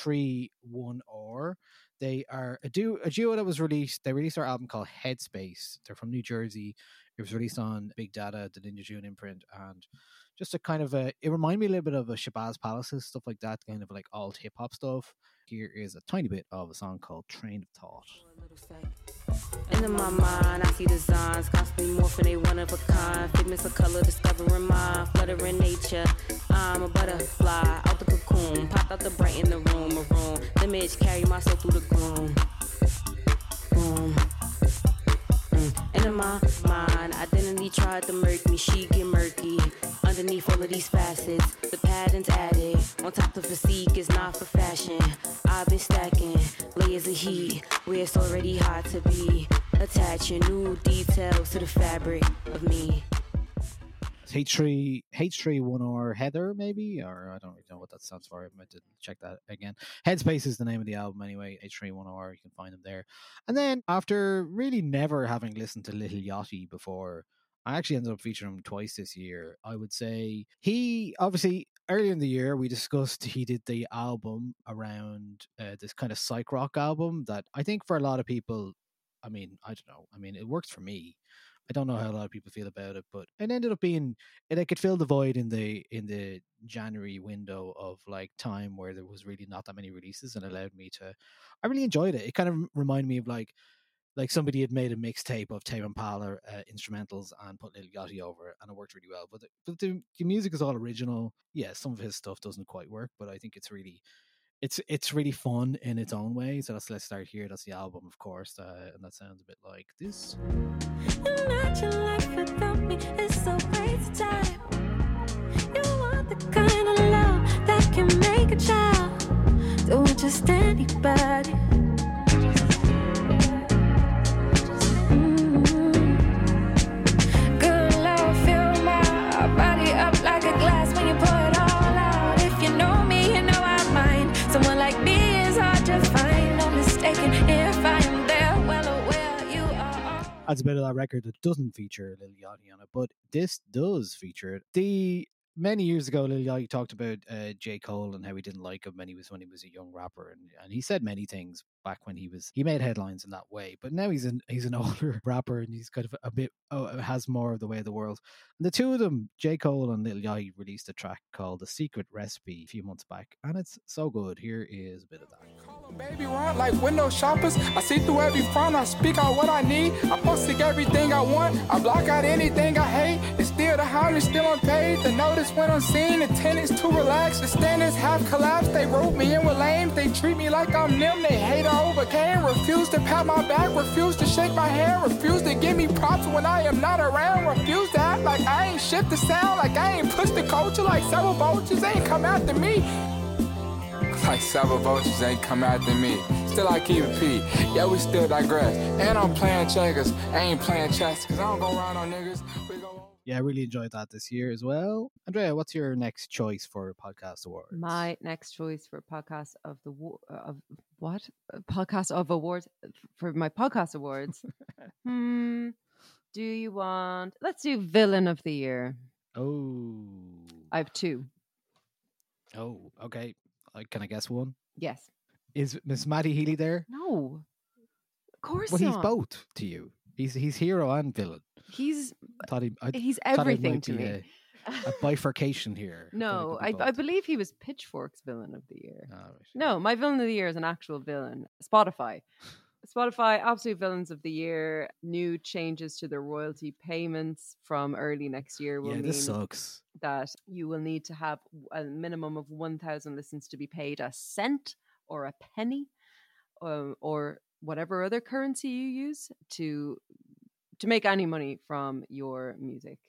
H31R. They are a duo that was released. They released their album called Headspace. They're from New Jersey. It was released on Big Data, the Ninja June imprint, and just a kind of it reminded me a little bit of a Shabazz Palaces, stuff like that, kind of like alt hip hop stuff. Here is a tiny bit of a song called Train of Thought. And in my mind, I see designs constantly morphing, they one of a kind. Figments of color, discovering mind, fluttering nature. I'm a butterfly out the cocoon, popped out the bright in the room, maroon. The image carry my soul through the gloom. Boom. And in my mind, identity tried to murk me, she get murky. Underneath all of these facets, the patterns added. On top of physique is not for fashion. I've been stacking layers of heat where it's already hot to be. Attaching new details to the fabric of me. It's H31R Heather, maybe, or I don't really know what that stands for. I didn't check that again. Headspace is the name of the album anyway. H31R, you can find them there. And then after really never having listened to Little Yachty before, I actually ended up featuring him twice this year. I would say he obviously earlier in the year we discussed he did the album around this kind of psych rock album that I think for a lot of people, I mean, I don't know. I mean, it works for me. I don't know how a lot of people feel about it, but it ended up being it could fill the void in the January window of like time where there was really not that many releases, and allowed me to. I really enjoyed it. It kind of reminded me of like somebody had made a mixtape of Tame Impala instrumentals and put Lil Yachty over it, and it worked really well. But the music is all original. Yeah, some of his stuff doesn't quite work, but I think it's really fun in its own way. So let's start here. That's the album, of course, and that sounds a bit like this. Imagine life without me is so waste time. You want the kind of love that can make a child do it just anybody. Good love, fill my body up like a glass when you pour it all out. If you know me, you know I'm mine. Someone like me is hard to find. No mistaken if I am there, well aware you are. That's a bit of that record that doesn't feature Lil Yachty on it, but this does feature it. Many years ago, Lil Yachty talked about J. Cole and how he didn't like him when he was a young rapper, and he said many things back when he made headlines in that way. But now he's an older rapper, and he's kind of a bit has more of the way of the world. And the two of them, J. Cole and Lil Yachty, released a track called "The Secret Recipe" a few months back, and it's so good. Here is a bit of that. Baby run like window shoppers. I see through every front. I speak out what I need. I post everything I want. I block out anything I hate. It's still the hound is still unpaid. The notice went unseen. The tenants too relaxed. The standards have collapsed. They wrote me in with lame. They treat me like I'm them. They hate I overcame. Refuse to pat my back. Refuse to shake my hand. Refuse to give me props when I am not around. Refuse to act like I ain't shift the sound. Like I ain't pushed the culture. Like several vultures ain't come after me. Like several vultures ain't come after me. Still I keep it P. Yeah, we still digress. And I'm playing checkers. I ain't playing chess. Cause I don't go around on niggas. Yeah, I really enjoyed that this year as well. Andrea, what's your next choice for podcast awards? My next choice for podcast of the podcast of awards for my podcast awards. Do you want? Let's do villain of the year. Oh, I have two. Oh, okay. Can I guess one? Yes. Is Miss Maddie Healy there? No. Of course not. Well, he's not. both to you. He's hero and villain. He's he's everything to me. A bifurcation here. No, I believe he was Pitchfork's villain of the year. Oh, right. No, my villain of the year is an actual villain. Spotify, absolute villains of the year. New changes to their royalty payments from early next year will mean this sucks. that you will need to have a minimum of 1,000 listens to be paid a cent or a penny, or whatever other currency you use to make any money from your music.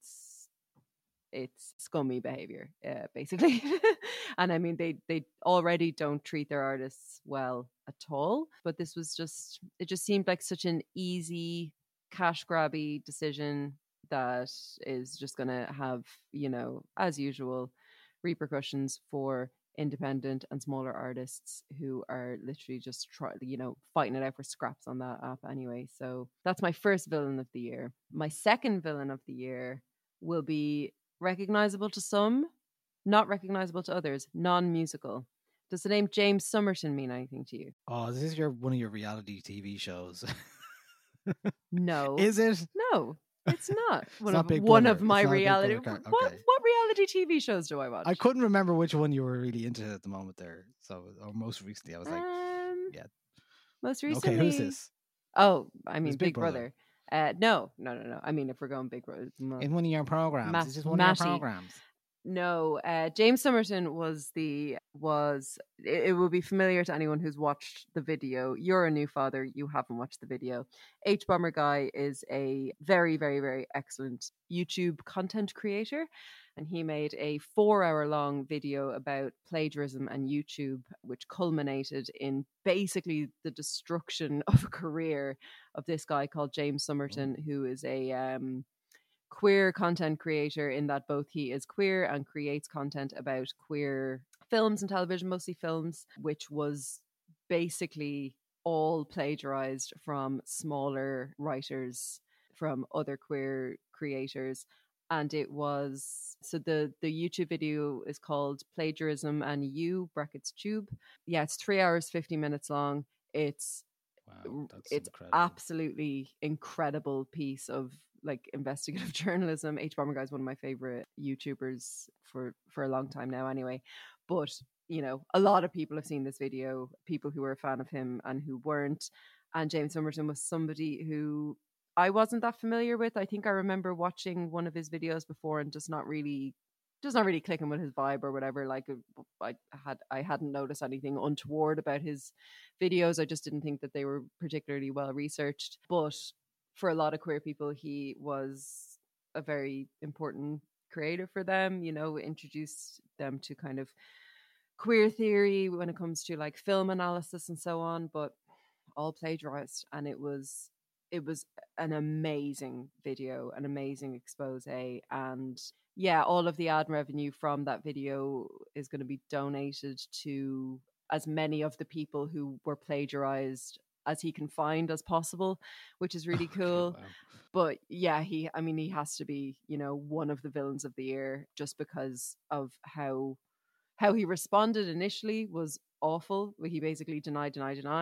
It's scummy behavior, basically. And I mean, they already don't treat their artists well at all. But this was it just seemed like such an easy, cash grabby decision that is just going to have, as usual, repercussions for independent and smaller artists who are literally just fighting it out for scraps on that app anyway. So that's my first villain of the year. My second villain of the year will be recognizable to some, not recognizable to others, non-musical. Does the name James Somerton mean anything to you? Oh, this is one of your reality TV shows. No. Is it? No. It's not It's one of my reality. Okay. What reality TV shows do I watch? I couldn't remember which one you were really into at the moment there. So, or most recently, I was like, yeah. Most recently. Okay, who's this? Oh, I mean, It's Big Brother. No. I mean, if we're going Big Brother, in one of your programs. Is this one of your programs? No, James Somerton it will be familiar to anyone who's watched the video. You're a new father, you haven't watched the video. H-Bomber Guy is a very, very, very excellent YouTube content creator, and he made a 4-hour-long video about plagiarism and YouTube, which culminated in basically the destruction of a career of this guy called James Somerton, who is a queer content creator in that both he is queer and creates content about queer films and television, mostly films, which was basically all plagiarized from smaller writers, from other queer creators. And it was, so the YouTube video is called Plagiarism and You brackets Tube. Yeah, it's 3 hours 50 minutes long. It's it's incredible. absolutely incredible piece of like investigative journalism. H Bomber Guy is one of my favorite YouTubers for a long time now anyway. But you know, a lot of people have seen this video, people who were a fan of him and who weren't. And James Somerton was somebody who I wasn't that familiar with. I think I remember watching one of his videos before and just not really clicking with his vibe or whatever. Like I hadn't noticed anything untoward about his videos. I just didn't think that they were particularly well researched. But for a lot of queer people, he was a very important creator for them, you know, introduced them to kind of queer theory when it comes to like film analysis and so on, but all plagiarized. And it was an amazing video, an amazing expose. And yeah, all of the ad revenue from that video is going to be donated to as many of the people who were plagiarized as he can find as possible, which is really cool. Wow. But yeah, he has to be, you know, one of the villains of the year just because of how he responded initially was awful. He basically deny,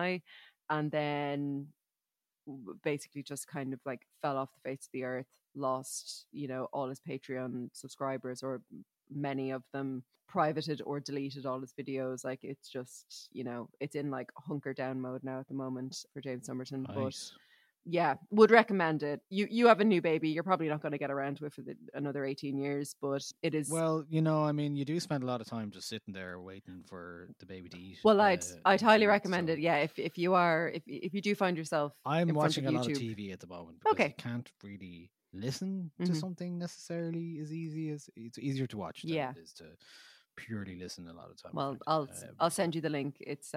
and then basically just kind of like fell off the face of the earth, lost, you know, all his Patreon subscribers, or many of them privated or deleted all his videos. Like it's just, you know, it's in like hunker down mode now at the moment for James Somerton. Nice. But yeah, would recommend it. You have a new baby, you're probably not going to get around to it for another 18 years, but it is. Well, you know, I mean, you do spend a lot of time just sitting there waiting for the baby to eat. Well, I'd highly recommend so it. Yeah, if you do find yourself, I'm in front watching of a lot of YouTube. TV at the moment because Okay. you can't really listen to Mhm. something necessarily as easy as it's easier to watch than Yeah. it is to purely listen a lot of time. I Well, think. I'll send you the link. It's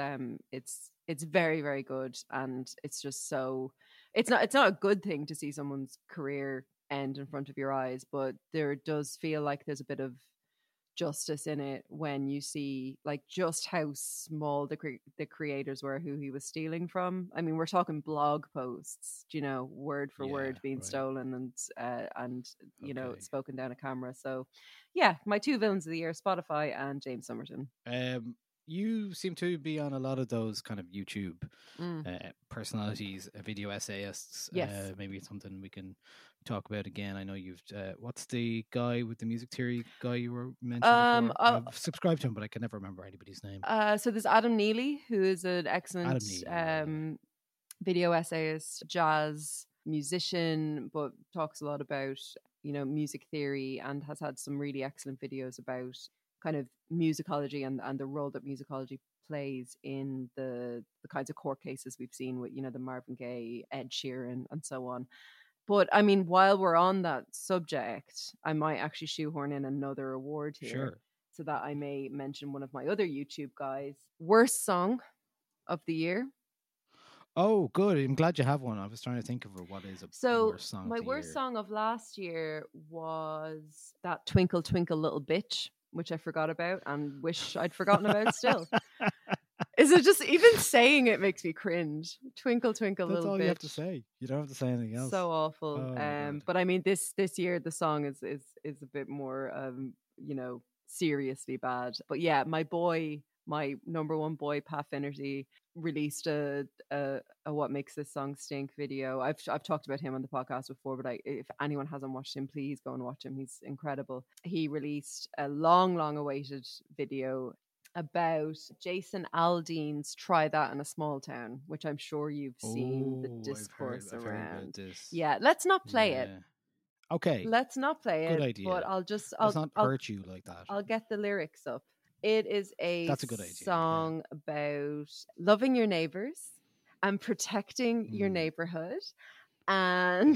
very, very good, and it's just so it's not a good thing to see someone's career end in front of your eyes, but there does feel like there's a bit of justice in it when you see like just how small the creators were who he was stealing from. I mean, we're talking blog posts, you know, word for word being right. stolen and you know, Okay. spoken down a camera. So yeah, my two villains of the year, Spotify and James Somerton. You seem to be on a lot of those kind of YouTube Mm. personalities, video essayists. Yes. Maybe it's something we can talk about again. I know you've. What's the guy with the music theory guy you were mentioning before? I've subscribed to him, but I can never remember anybody's name. So there's Adam Neely, who is an excellent Neely, video essayist, jazz musician, but talks a lot about, you know, music theory, and has had some really excellent videos about kind of musicology and the role that musicology plays in the kinds of court cases we've seen with, you know, the Marvin Gaye, Ed Sheeran, and so on. But I mean, while we're on that subject, I might actually shoehorn in another award here, Sure. so that I may mention one of my other YouTube guys. Worst song of the year. Oh, good. I'm glad you have one. I was trying to think of what is a worst song. My of the worst year. song of last year was that Twinkle Twinkle Little Bitch, which I forgot about and wish I'd forgotten about still. Is it just even saying it makes me cringe? Twinkle Twinkle That's Little all Bitch. you have to say. You don't have to say anything else. So awful. Oh, my God. But I mean, this year the song is a bit more, you know, seriously bad. But yeah, my number one boy, Pat Finnerty, released a What Makes This Song Stink video. I've talked about him on the podcast before, but if anyone hasn't watched him, please go and watch him. He's incredible. He released a long awaited video about Jason Aldean's Try That in a Small Town, which I'm sure you've seen the discourse I've heard about around. this. Yeah, let's not play it. Yeah. Okay. Let's not play it. Good idea. But Let's not I'll hurt you like that. I'll get the lyrics up. It is That's a good idea, song about loving your neighbors and protecting your Mm. neighborhood and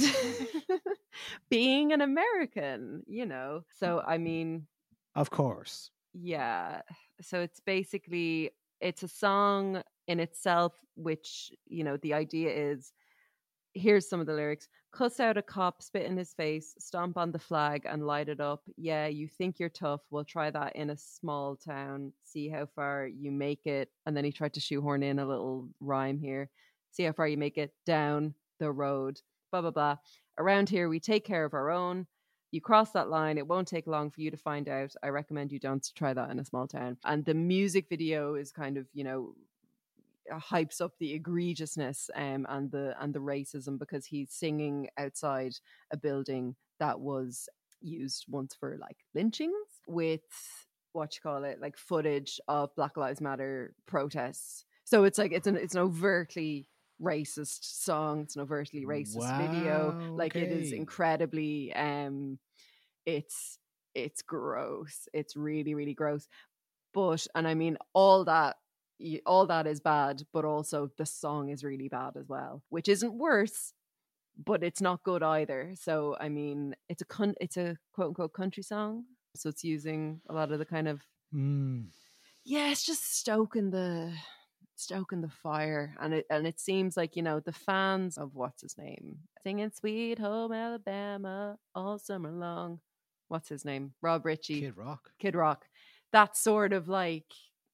being an American, you know. So I mean, Of course. yeah. So it's a song in itself, which, you know, the idea is, here's some of the lyrics. cuss out a cop, spit in his face, stomp on the flag and light it up. Yeah, you think you're tough. We'll try that in a small town. See how far you make it. And then he tried to shoehorn in a little rhyme here. See how far you make it down the road. Blah, blah, blah. Around here, we take care of our own. You cross that line, it won't take long for you to find out. I recommend you don't try that in a small town. And the music video is kind of, hypes up the egregiousness and the racism, because he's singing outside a building that was used once for like lynchings, with like footage of Black Lives Matter protests. So it's like it's an overtly racist song. It's an overtly racist video. Like it is incredibly it's gross. It's really, really gross. But, and I mean, all that is bad, but also the song is really bad as well, which isn't worse, but it's not good either. So I mean, it's a quote unquote country song, so it's using a lot of the kind of it's just stoking the fire, and it seems like, the fans of what's his name singing Sweet Home Alabama all summer long, what's his name, Rob Ritchie, Kid Rock, that sort of like,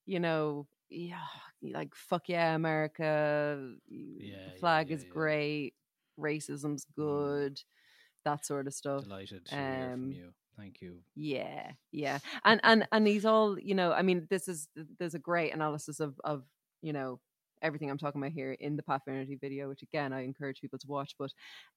like fuck yeah America, the flag is great, racism's good, that sort of stuff. Delighted to hear from you. Thank you. Yeah. And he's all, I mean, there's a great analysis of everything I'm talking about here in the Pat Finnerty video, which again I encourage people to watch. But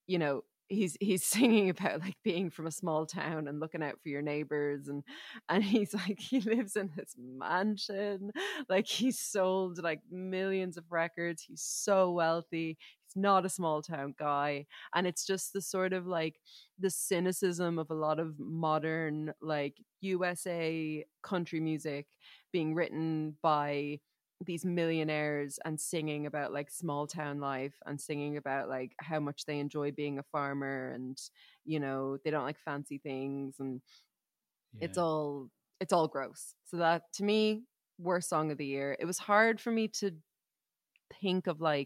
he's singing about like being from a small town and looking out for your neighbors, and he's like, he lives in this mansion, like he's sold like millions of records, he's so wealthy, he's not a small town guy. And it's just the sort of like the cynicism of a lot of modern like USA country music being written by these millionaires and singing about like small town life and singing about like how much they enjoy being a farmer, and they don't like fancy things, and it's all gross. So that, to me, worst song of the year. It was hard for me to think of like,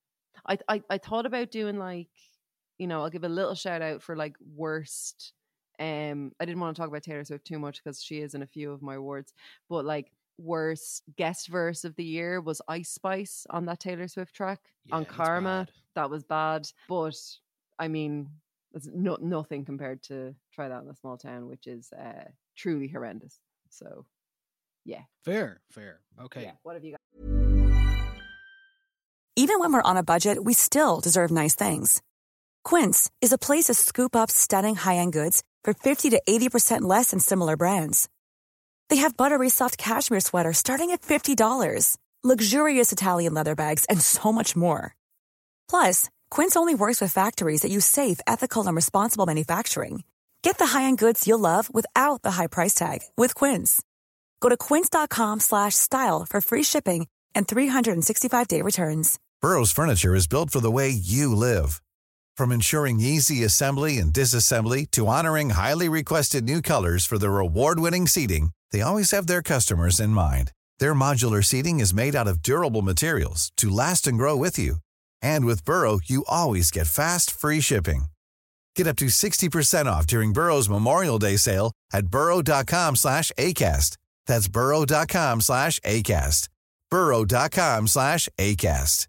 I thought about doing like, I'll give a little shout out for like worst. I didn't want to talk about Taylor Swift too much because she is in a few of my awards, but like worst guest verse of the year was Ice Spice on that Taylor Swift track on Karma. That was bad, but I mean, it's nothing compared to Try That in a Small Town, which is truly horrendous. So yeah, fair. Okay, yeah. What have you got? Even when we're on a budget, we still deserve nice things. Quince is a place to scoop up stunning high-end goods for 50 to 80% less than similar brands. They have buttery soft cashmere sweaters starting at $50, luxurious Italian leather bags, and so much more. Plus, Quince only works with factories that use safe, ethical, and responsible manufacturing. Get the high-end goods you'll love without the high price tag with Quince. Go to quince.com/style for free shipping and 365-day returns. Burrow's furniture is built for the way you live. From ensuring easy assembly and disassembly to honoring highly requested new colors for their award-winning seating, they always have their customers in mind. Their modular seating is made out of durable materials to last and grow with you. And with Burrow, you always get fast, free shipping. Get up to 60% off during Burrow's Memorial Day sale at burrow.com/ACAST. That's burrow.com/ACAST. burrow.com/ACAST.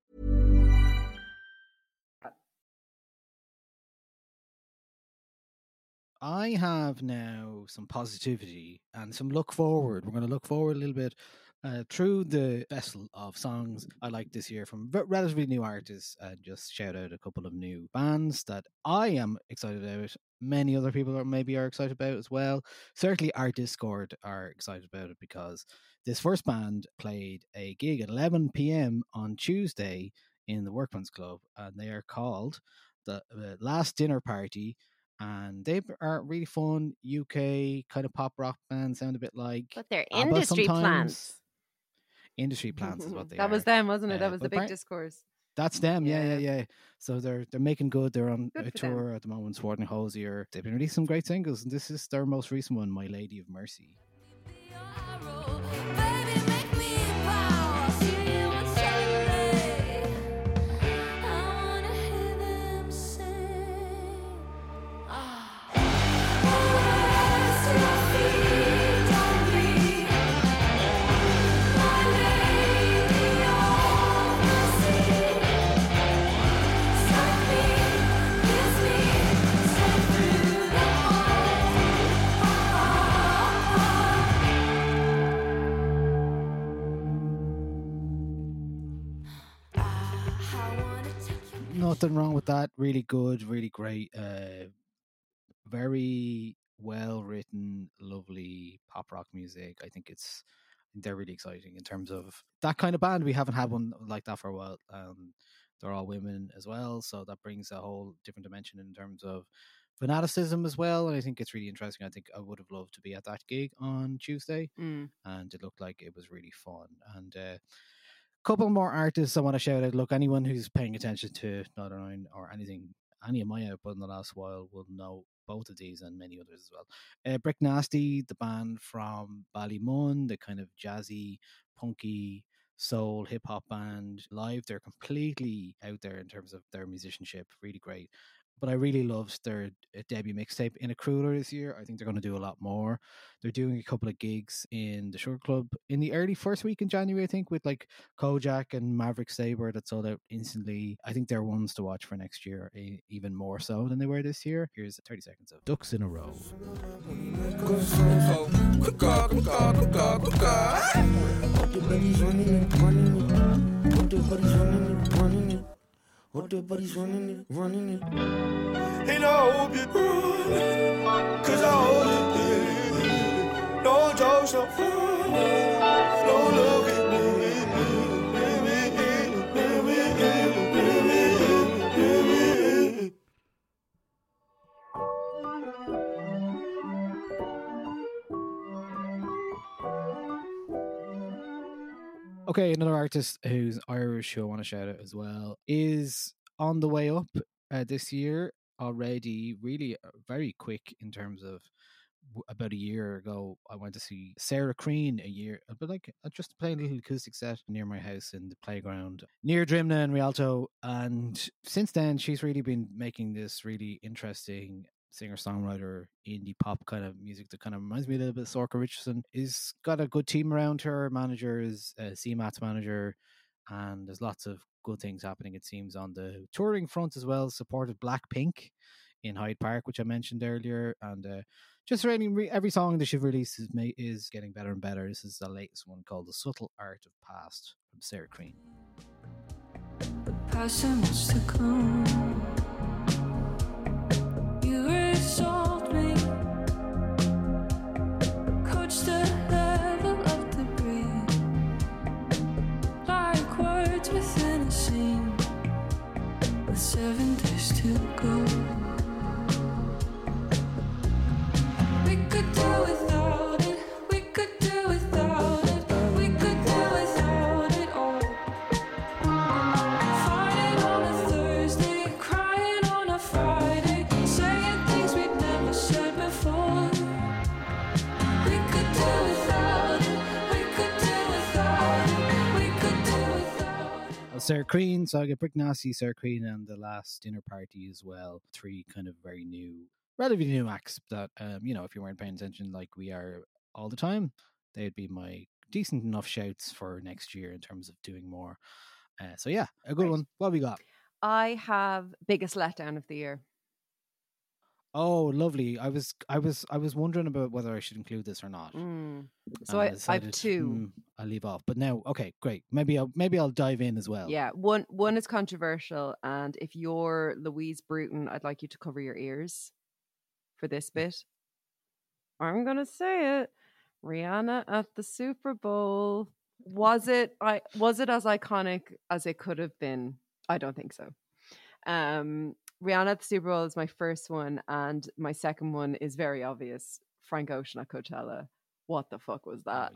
I have now some positivity and some look forward. We're going to look forward a little bit through the festival of songs I like this year from relatively new artists, and just shout out a couple of new bands that I am excited about. Many other people are excited about as well. Certainly our Discord are excited about it, because this first band played a gig at 11 p.m. on Tuesday in the Workman's Club, and they are called the Last Dinner Party. And they are really fun UK kind of pop rock band, sound a bit like, but they're industry plants. Industry plants is what they are. That was them, wasn't it? That was the big discourse. That's them, yeah. So they're making good. They're on a tour at the moment. Swart and Hosier. They've been releasing some great singles, and this is their most recent one, My Lady of Mercy. Nothing wrong with that. Really good, really great. Very well written, lovely pop rock music. I think they're really exciting in terms of that kind of band. We haven't had one like that for a while. They're all women as well, so that brings a whole different dimension in terms of fanaticism as well. And I think it's really interesting. I think I would have loved to be at that gig on Tuesday, and it looked like it was really fun. And couple more artists I want to shout out. Look, anyone who's paying attention to Northern Ireland or any of my output in the last while will know both of these and many others as well. Brick Nasty, the band from Ballymun, the kind of jazzy, punky, soul, hip hop band. Live, they're completely out there in terms of their musicianship. Really great. But I really loved their debut mixtape In a Cruller this year. I think they're going to do a lot more. They're doing a couple of gigs in the Sugar Club in the early first week in January, I think, with like Kojak and Maverick Sabre that sold out instantly. I think they're ones to watch for next year, even more so than they were this year. Here's 30 seconds of Ducks in a Row. What the buddies running it. And I hope you run, cause I hope you no jokes, no fun, no look at me. Okay, another artist who's Irish who I want to shout out as well is on the way up this year already. Really very quick in terms of about a year ago, I went to see Sarah Crean but like just playing a little acoustic set near my house in the playground near Drimna and Rialto. And since then, she's really been making this really interesting singer-songwriter indie pop kind of music that kind of reminds me a little bit of Sorka Richardson. Is got a good team around her. Manager is CMAT's manager, and there's lots of good things happening, it seems, on the touring front as well. Supported Blackpink in Hyde Park, which I mentioned earlier, and just really every song that she released is getting better and better. This is the latest one called The Subtle Art of Past from Sarah Crean. Passion is to come. You resolved me, coach the level of the breeze, like words within a scene, with 7 days to go. We could do without it, we could do without it, we could do without it all. Fighting on a Thursday, crying on a Friday, saying things we'd never said before. We could do without it, we could do without it, we could do without it. Sarah Crean, so I get Brick Nasty, Sarah Crean, and The Last Dinner Party as well. 3 kind of very new, relatively new acts that, if you weren't paying attention like we are all the time, they'd be my decent enough shouts for next year in terms of doing more. So yeah, a good one. What have we got? I have biggest letdown of the year. Oh, lovely. I was wondering about whether I should include this or not. So I have 2. I'll leave off. But now, okay, great. Maybe I'll dive in as well. Yeah, one is controversial, and if you're Louise Bruton, I'd like you to cover your ears for this bit. I'm gonna say it. Rihanna at the Super Bowl. Was it as iconic as it could have been? I don't think so. Rihanna at the Super Bowl is my first one, and my second one is very obvious. Frank Ocean at Coachella. What the fuck was that?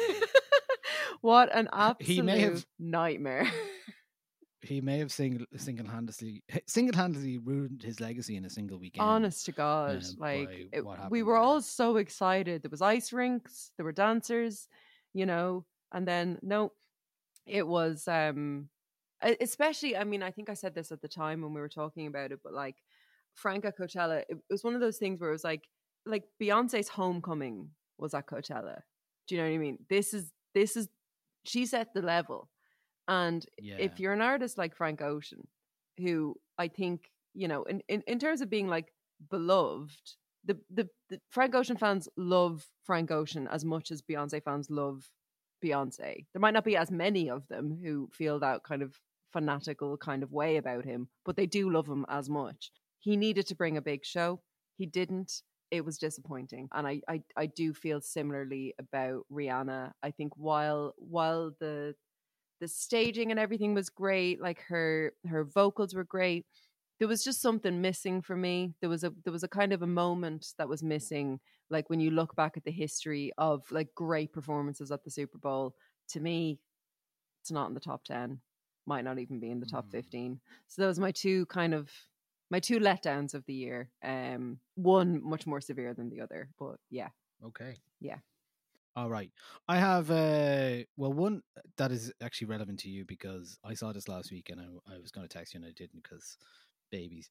What an absolute nightmare. He may have single-handedly ruined his legacy in a single weekend. Honest to God. We were all so excited. There was ice rinks, there were dancers, and then, no, it was, especially, I mean, I think I said this at the time when we were talking about it, but like Frank at Coachella, it was one of those things where it was like Beyonce's homecoming was at Coachella. Do you know what I mean? This is, she set the level. And if you're an artist like Frank Ocean, who I think, in terms of being like beloved, the Frank Ocean fans love Frank Ocean as much as Beyonce fans love Beyonce. There might not be as many of them who feel that kind of fanatical kind of way about him, but they do love him as much. He needed to bring a big show. He didn't. It was disappointing. And I do feel similarly about Rihanna. I think while the staging and everything was great, like her vocals were great, there was just something missing for me. There was a kind of a moment that was missing. Like when you look back at the history of like great performances at the Super Bowl, to me, it's not in the top 10, might not even be in the top 15. So those are my two letdowns of the year. One much more severe than the other, but yeah. Okay. Yeah. All right. I have one that is actually relevant to you because I saw this last week and I was going to text you and I didn't because babies.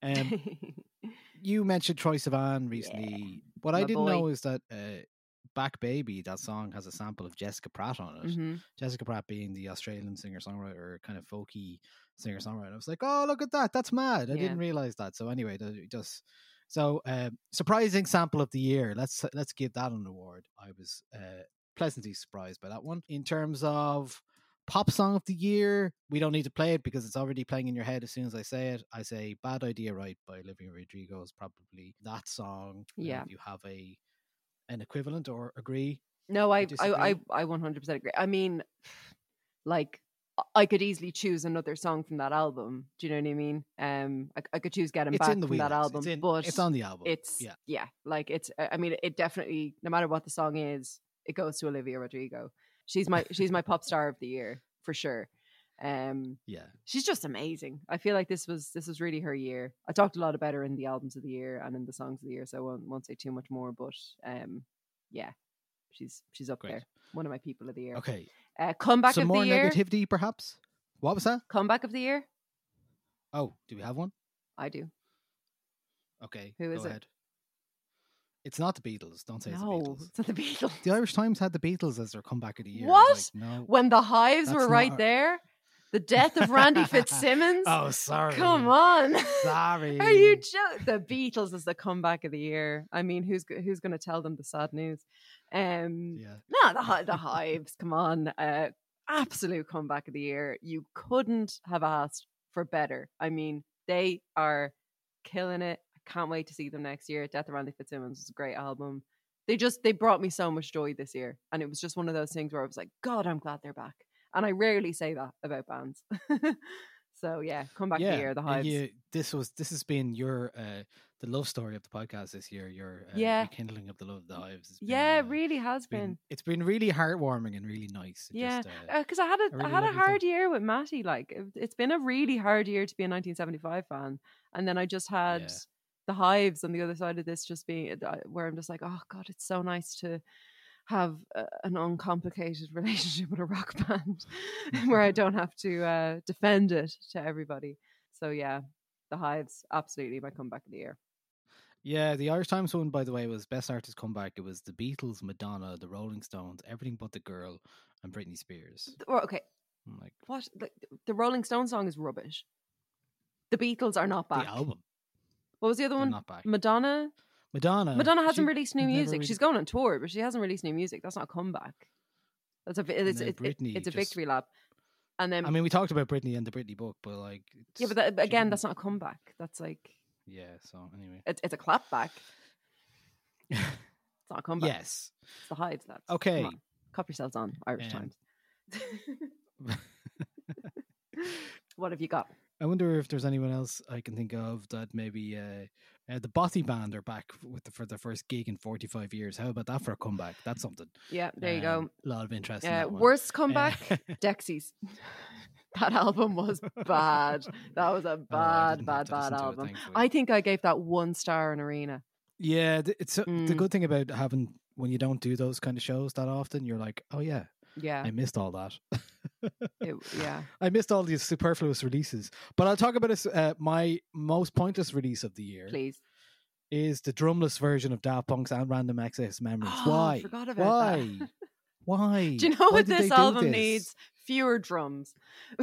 You mentioned Troye Sivan recently. What I didn't know is that Back Baby, that song, has a sample of Jessica Pratt on it. Mm-hmm. Jessica Pratt being the Australian singer-songwriter, kind of folky singer-songwriter. I was like, oh, look at that. That's mad. I didn't realize that. So anyway, just... So, surprising sample of the year. Let's give that an award. I was pleasantly surprised by that one. In terms of pop song of the year, we don't need to play it because it's already playing in your head as soon as I say it. I say "Bad Idea Right" by Olivia Rodrigo is probably that song. Yeah. If you have an equivalent or agree? No, I 100% agree. I mean, like, I could easily choose another song from that album. Do you know what I mean? I could choose "Getting Back" from that album, but it's on the album. It's like it's. I mean, it definitely, no matter what the song is, it goes to Olivia Rodrigo. She's my pop star of the year for sure. She's just amazing. I feel like this was really her year. I talked a lot about her in the albums of the year and in the songs of the year, so I won't say too much more. But she's up there. One of my people of the year. Okay. Comeback Some of more the year. negativity, perhaps. What was that? Comeback of the year. Oh, do we have one? I do. Okay. Who is go it? ahead. It's not the Beatles. Don't say it's the No, Beatles. it's not the Beatles. The Irish Times had the Beatles as their comeback of the year. What? Like, no, when the Hives that's were right not- there? The death of Randy Fitzsimmons? Oh, sorry. Come on. Sorry. Are you joking? The Beatles is the comeback of the year. I mean, who's going to tell them the sad news? No, the Hives. Come on. Absolute comeback of the year. You couldn't have asked for better. I mean, they are killing it. I can't wait to see them next year. Death of Randy Fitzsimmons was a great album. They brought me so much joy this year. And it was just one of those things where I was like, God, I'm glad they're back. And I rarely say that about bands. So yeah, comeback of the year, the Hives. This has been your the love story of the podcast this year. Your rekindling of the love of the Hives. Has been, it really has been. It's been really heartwarming and really nice. Because I had a hard year with Matty. Like it's been a really hard year to be a 1975 fan, and then I just had the Hives on the other side of this, just being where I'm just like, oh God, it's so nice to have an uncomplicated relationship with a rock band where I don't have to defend it to everybody. So yeah, the Hives, absolutely my comeback of the year. Yeah, the Irish Times one, by the way, was Best Artist Comeback. It was the Beatles, Madonna, the Rolling Stones, Everything But the Girl, and Britney Spears. Okay, like, what? The Rolling Stones song is rubbish. The Beatles are not back. The album. What was the other one? Not back. Madonna hasn't released new music. She's going on tour, but she hasn't released new music. That's not a comeback. It's a victory lap. And then, I mean, we talked about Britney and the Britney book, but like, but that's not a comeback. That's like, so anyway, it's a clapback. It's not a comeback. Yes, it's the Hives. That's okay. Come on. Cop yourselves on, Irish Times. What have you got? I wonder if there's anyone else I can think of that maybe the Bothy Band are back for their first gig in 45 years. How about that for a comeback? That's something. Yeah, there you go. A lot of interest in that one. Worst comeback, Dexys. That album was bad. That was a bad album. I think I gave that 1 star in Arena. Yeah, it's the good thing about having, when you don't do those kind of shows that often, you're like, oh yeah, I missed all that. I missed all these superfluous releases. But I'll talk about this. My most pointless release of the year, please, is the drumless version of Daft Punk's and Random Access Memories. Why? I forgot about that. Why? Do you know what this album needs? Fewer drums.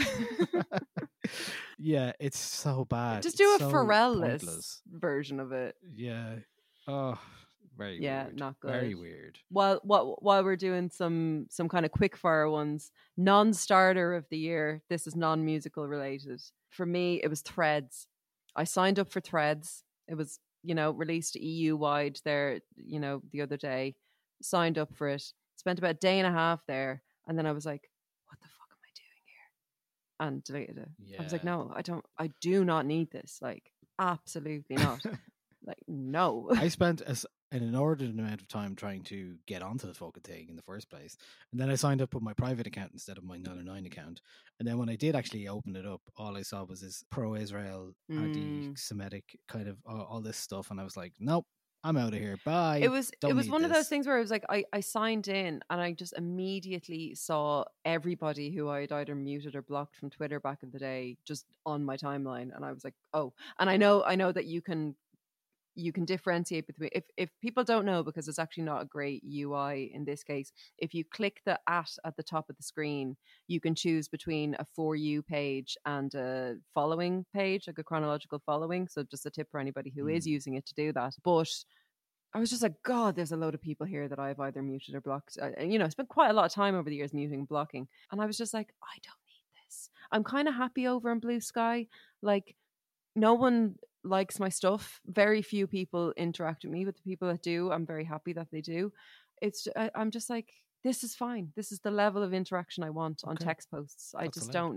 Yeah, it's so bad. Just do a Pharrell-less version of it. Yeah. Oh, Very Yeah, weird. not good. Very weird. While we're doing some kind of quick fire ones, non-starter of the year. This is non-musical related. For me, it was Threads. I signed up for Threads. It was, released EU wide there, the other day. Signed up for it. Spent about a day and a half there, and then I was like, "What the fuck am I doing here?" And deleted it. I was like, Yeah. "No, I do not need this. Like, absolutely not. Like, no." I spent an inordinate amount of time trying to get onto the fucking thing in the first place. And then I signed up with my private account instead of my 909 account. And then when I did actually open it up, all I saw was this pro-Israel, anti-Semitic kind of all this stuff. And I was like, nope, I'm out of here. Bye. It was Don't need one of those this. things where I was like, I signed in and I just immediately saw everybody who I had either muted or blocked from Twitter back in the day just on my timeline. And I was like, oh, and I know that you can differentiate between, if people don't know, because it's actually not a great UI in this case, if you click the at the top of the screen, you can choose between a For You page and a following page, like a chronological following. So just a tip for anybody who is using it to do that. But I was just like, God, there's a load of people here that I've either muted or blocked. I spent quite a lot of time over the years muting and blocking. And I was just like, I don't need this. I'm kind of happy over in Blue Sky. Like, no one likes my stuff. Very few people interact with me, but the people that do, I'm very happy that they do. I'm just like, this is fine. This is the level of interaction I want on text posts. I just do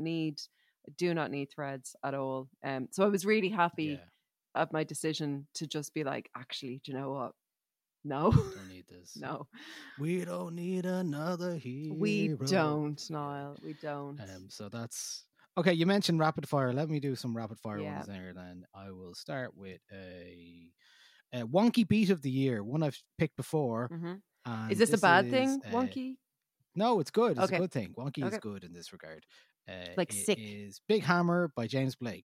not need Threads at all. So I was really happy of my decision to just be like, actually, do you know what? No. Don't need this. No. We don't need another hero. We don't, Niall. We don't. So that's... Okay, you mentioned rapid fire. Let me do some rapid fire Yeah. ones there then. I will start with a wonky beat of the year, one I've picked before. And Is this a bad is, thing, wonky? No, it's good. It's Okay. a good thing. Wonky is Okay. good in this regard. Like it sick. is Big Hammer by James Blake.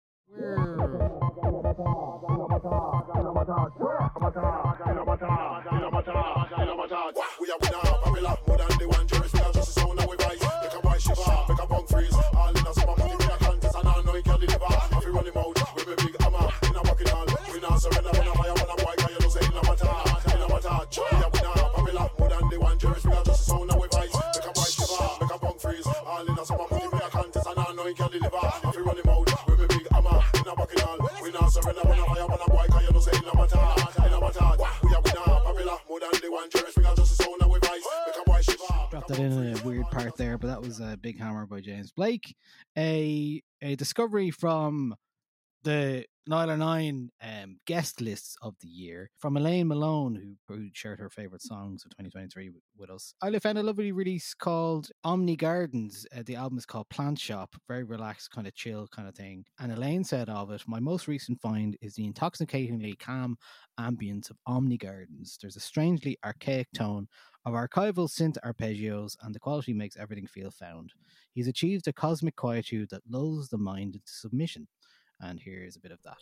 Dropped that in a weird part there, but that was Big Hammer by James Blake. A discovery from the Nyla 9 guest lists of the year from Elaine Malone, who shared her favourite songs of 2023 with us. I found a lovely release called Omni Gardens. The album is called Plant Shop, very relaxed, kind of chill kind of thing. And Elaine said of it, my most recent find is the intoxicatingly calm ambience of Omni Gardens. There's a strangely archaic tone of archival synth arpeggios, and the quality makes everything feel found. He's achieved a cosmic quietude that lulls the mind into submission. And here's a bit of that.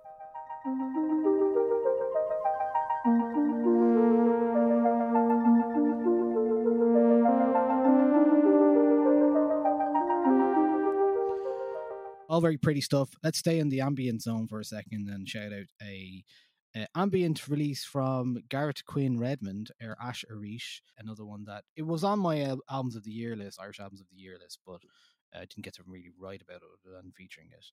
All very pretty stuff. Let's stay in the ambient zone for a second and shout out a ambient release from Garrett Quinn Redmond, or Ash Arish, another one that it was on my albums of the year list, Irish albums of the year list, but I didn't get to really write about it other than featuring it.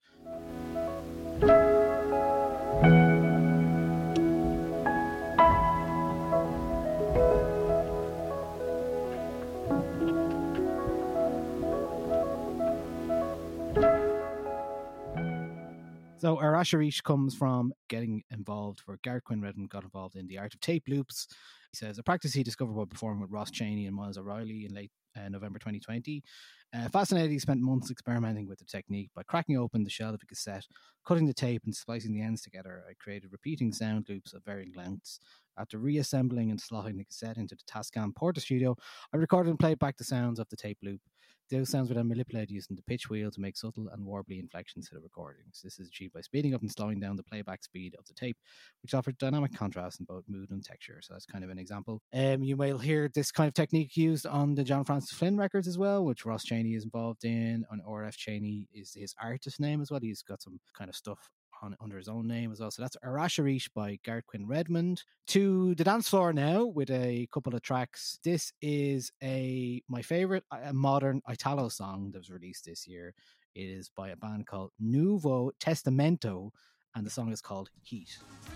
So our Asharish comes from getting involved, where Garrett Quinn Redmond got involved in the art of tape loops. He says a practice he discovered while performing with Ross Chaney and Miles O'Reilly in late November 2020. Fascinated, he spent months experimenting with the technique. By cracking open the shell of a cassette, cutting the tape and splicing the ends together, I created repeating sound loops of varying lengths. After reassembling and slotting the cassette into the Tascam Porta Studio, I recorded and played back the sounds of the tape loop. Those sounds were then manipulated using the pitch wheel to make subtle and warbly inflections to the recordings. This is achieved by speeding up and slowing down the playback speed of the tape, which offers dynamic contrast in both mood and texture. So that's kind of an example. You may hear this kind of technique used on the John Francis Flynn records as well, which Ross Chaney is involved in. And RF Chaney is his artist name as well. He's got some kind of stuff under his own name as well. So that's Arasharish by Garth Quinn Redmond. To the dance floor now with a couple of tracks. This is my favorite modern Italo song that was released this year. It is by a band called Nuovo Testamento, and the song is called Heat.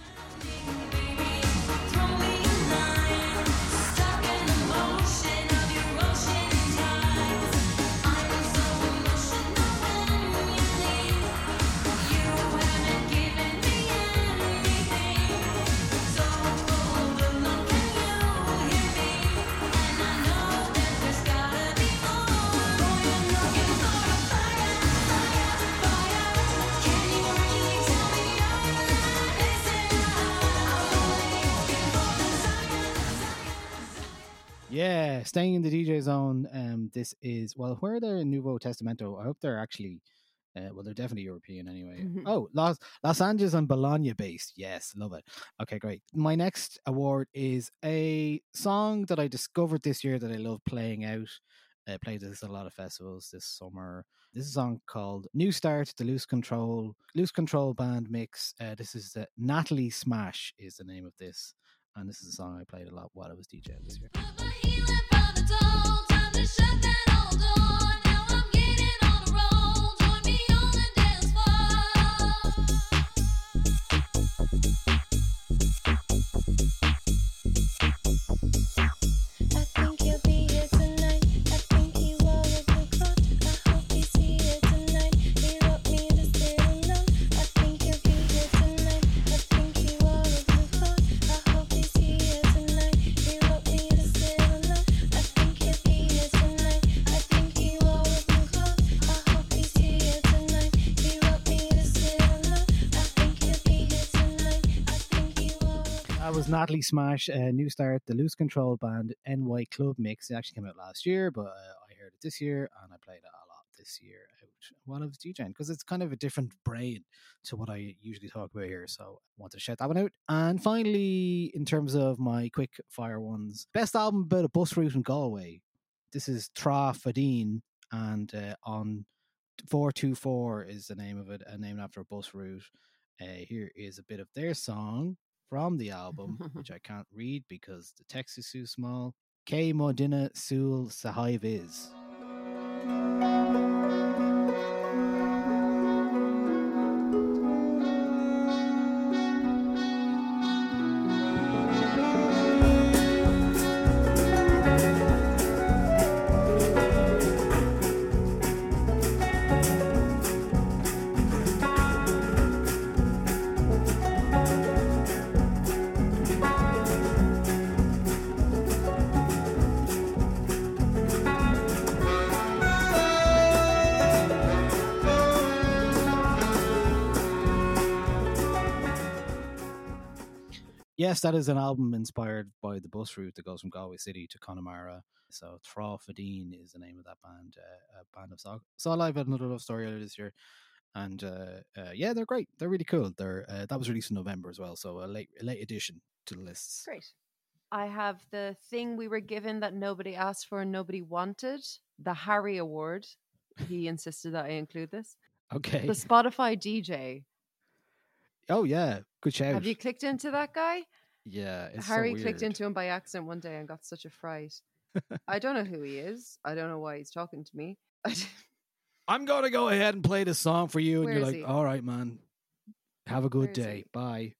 Yeah, staying in the DJ zone. This is, well, where are they in Nuovo Testamento? I hope they're actually, they're definitely European anyway. Oh, Los Angeles and Bologna based. Yes, love it. Okay, great. My next award is a song that I discovered this year that I love playing out. I played this at a lot of festivals this summer. This is a song called New Start, the Loose Control band mix. This is Natalie Smash is the name of this. And this is a song I played a lot while I was DJing this year. Natalie Smash, New Start, the Loose Control band NY Club mix. It actually came out last year, but I heard it this year and I played it a lot this year out while I was DJing because it's kind of a different brain to what I usually talk about here. So I wanted to shout that one out. And finally, in terms of my quick fire ones, best album about a bus route in Galway. This is Tra Fadine, and on 424 is the name of it, named after a bus route. Here is a bit of their song from the album, which I can't read because the text is too small. K Modina Sul Sahai Viz. Yes, that is an album inspired by the bus route that goes from Galway City to Connemara. So Tra Fadine is the name of that band, a band of saw live at Another Love Story earlier this year. And yeah, they're great. They're really cool. That was released in November as well, so a late addition to the lists. Great. I have the thing we were given that nobody asked for and nobody wanted, the Harry Award. He insisted that I include this. Okay. The Spotify DJ. Oh, yeah. Good shout. Have you clicked into that guy? Yeah. It's Harry so weird. clicked into him by accident one day and got such a fright. I don't know who he is. I don't know why he's talking to me. I'm going to go ahead and play this song for you. And Where you're is like, he? all right, man. Have a good Where is day. he? Bye.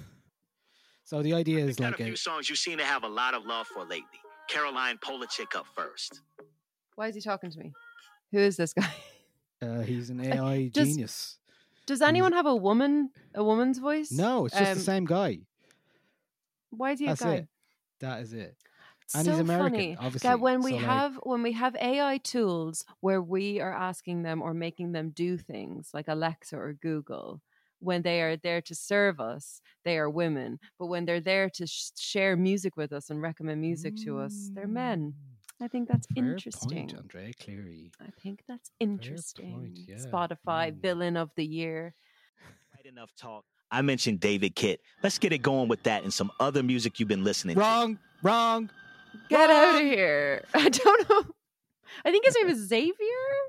So the idea is Got like a few songs you seem to have a lot of love for lately. Caroline Polachek up first. Why is he talking to me? Who is this guy? He's an AI genius. Does anyone have a woman's voice? No, it's just the same guy. Why is he That's a guy? it. That is it. And So he's American, funny. obviously. That when we So, have AI tools where we are asking them or making them do things like Alexa or Google, when they are there to serve us, they are women. But when they're there to share music with us and recommend music to us, they're men. I think that's fair interesting. point, Andrea Cleary. I think that's interesting. point, yeah. Spotify villain of the year. Right, enough talk. I mentioned David Kitt. Let's get it going with that and some other music you've been listening Wrong. Get out of here. I don't know. I think his name is Xavier.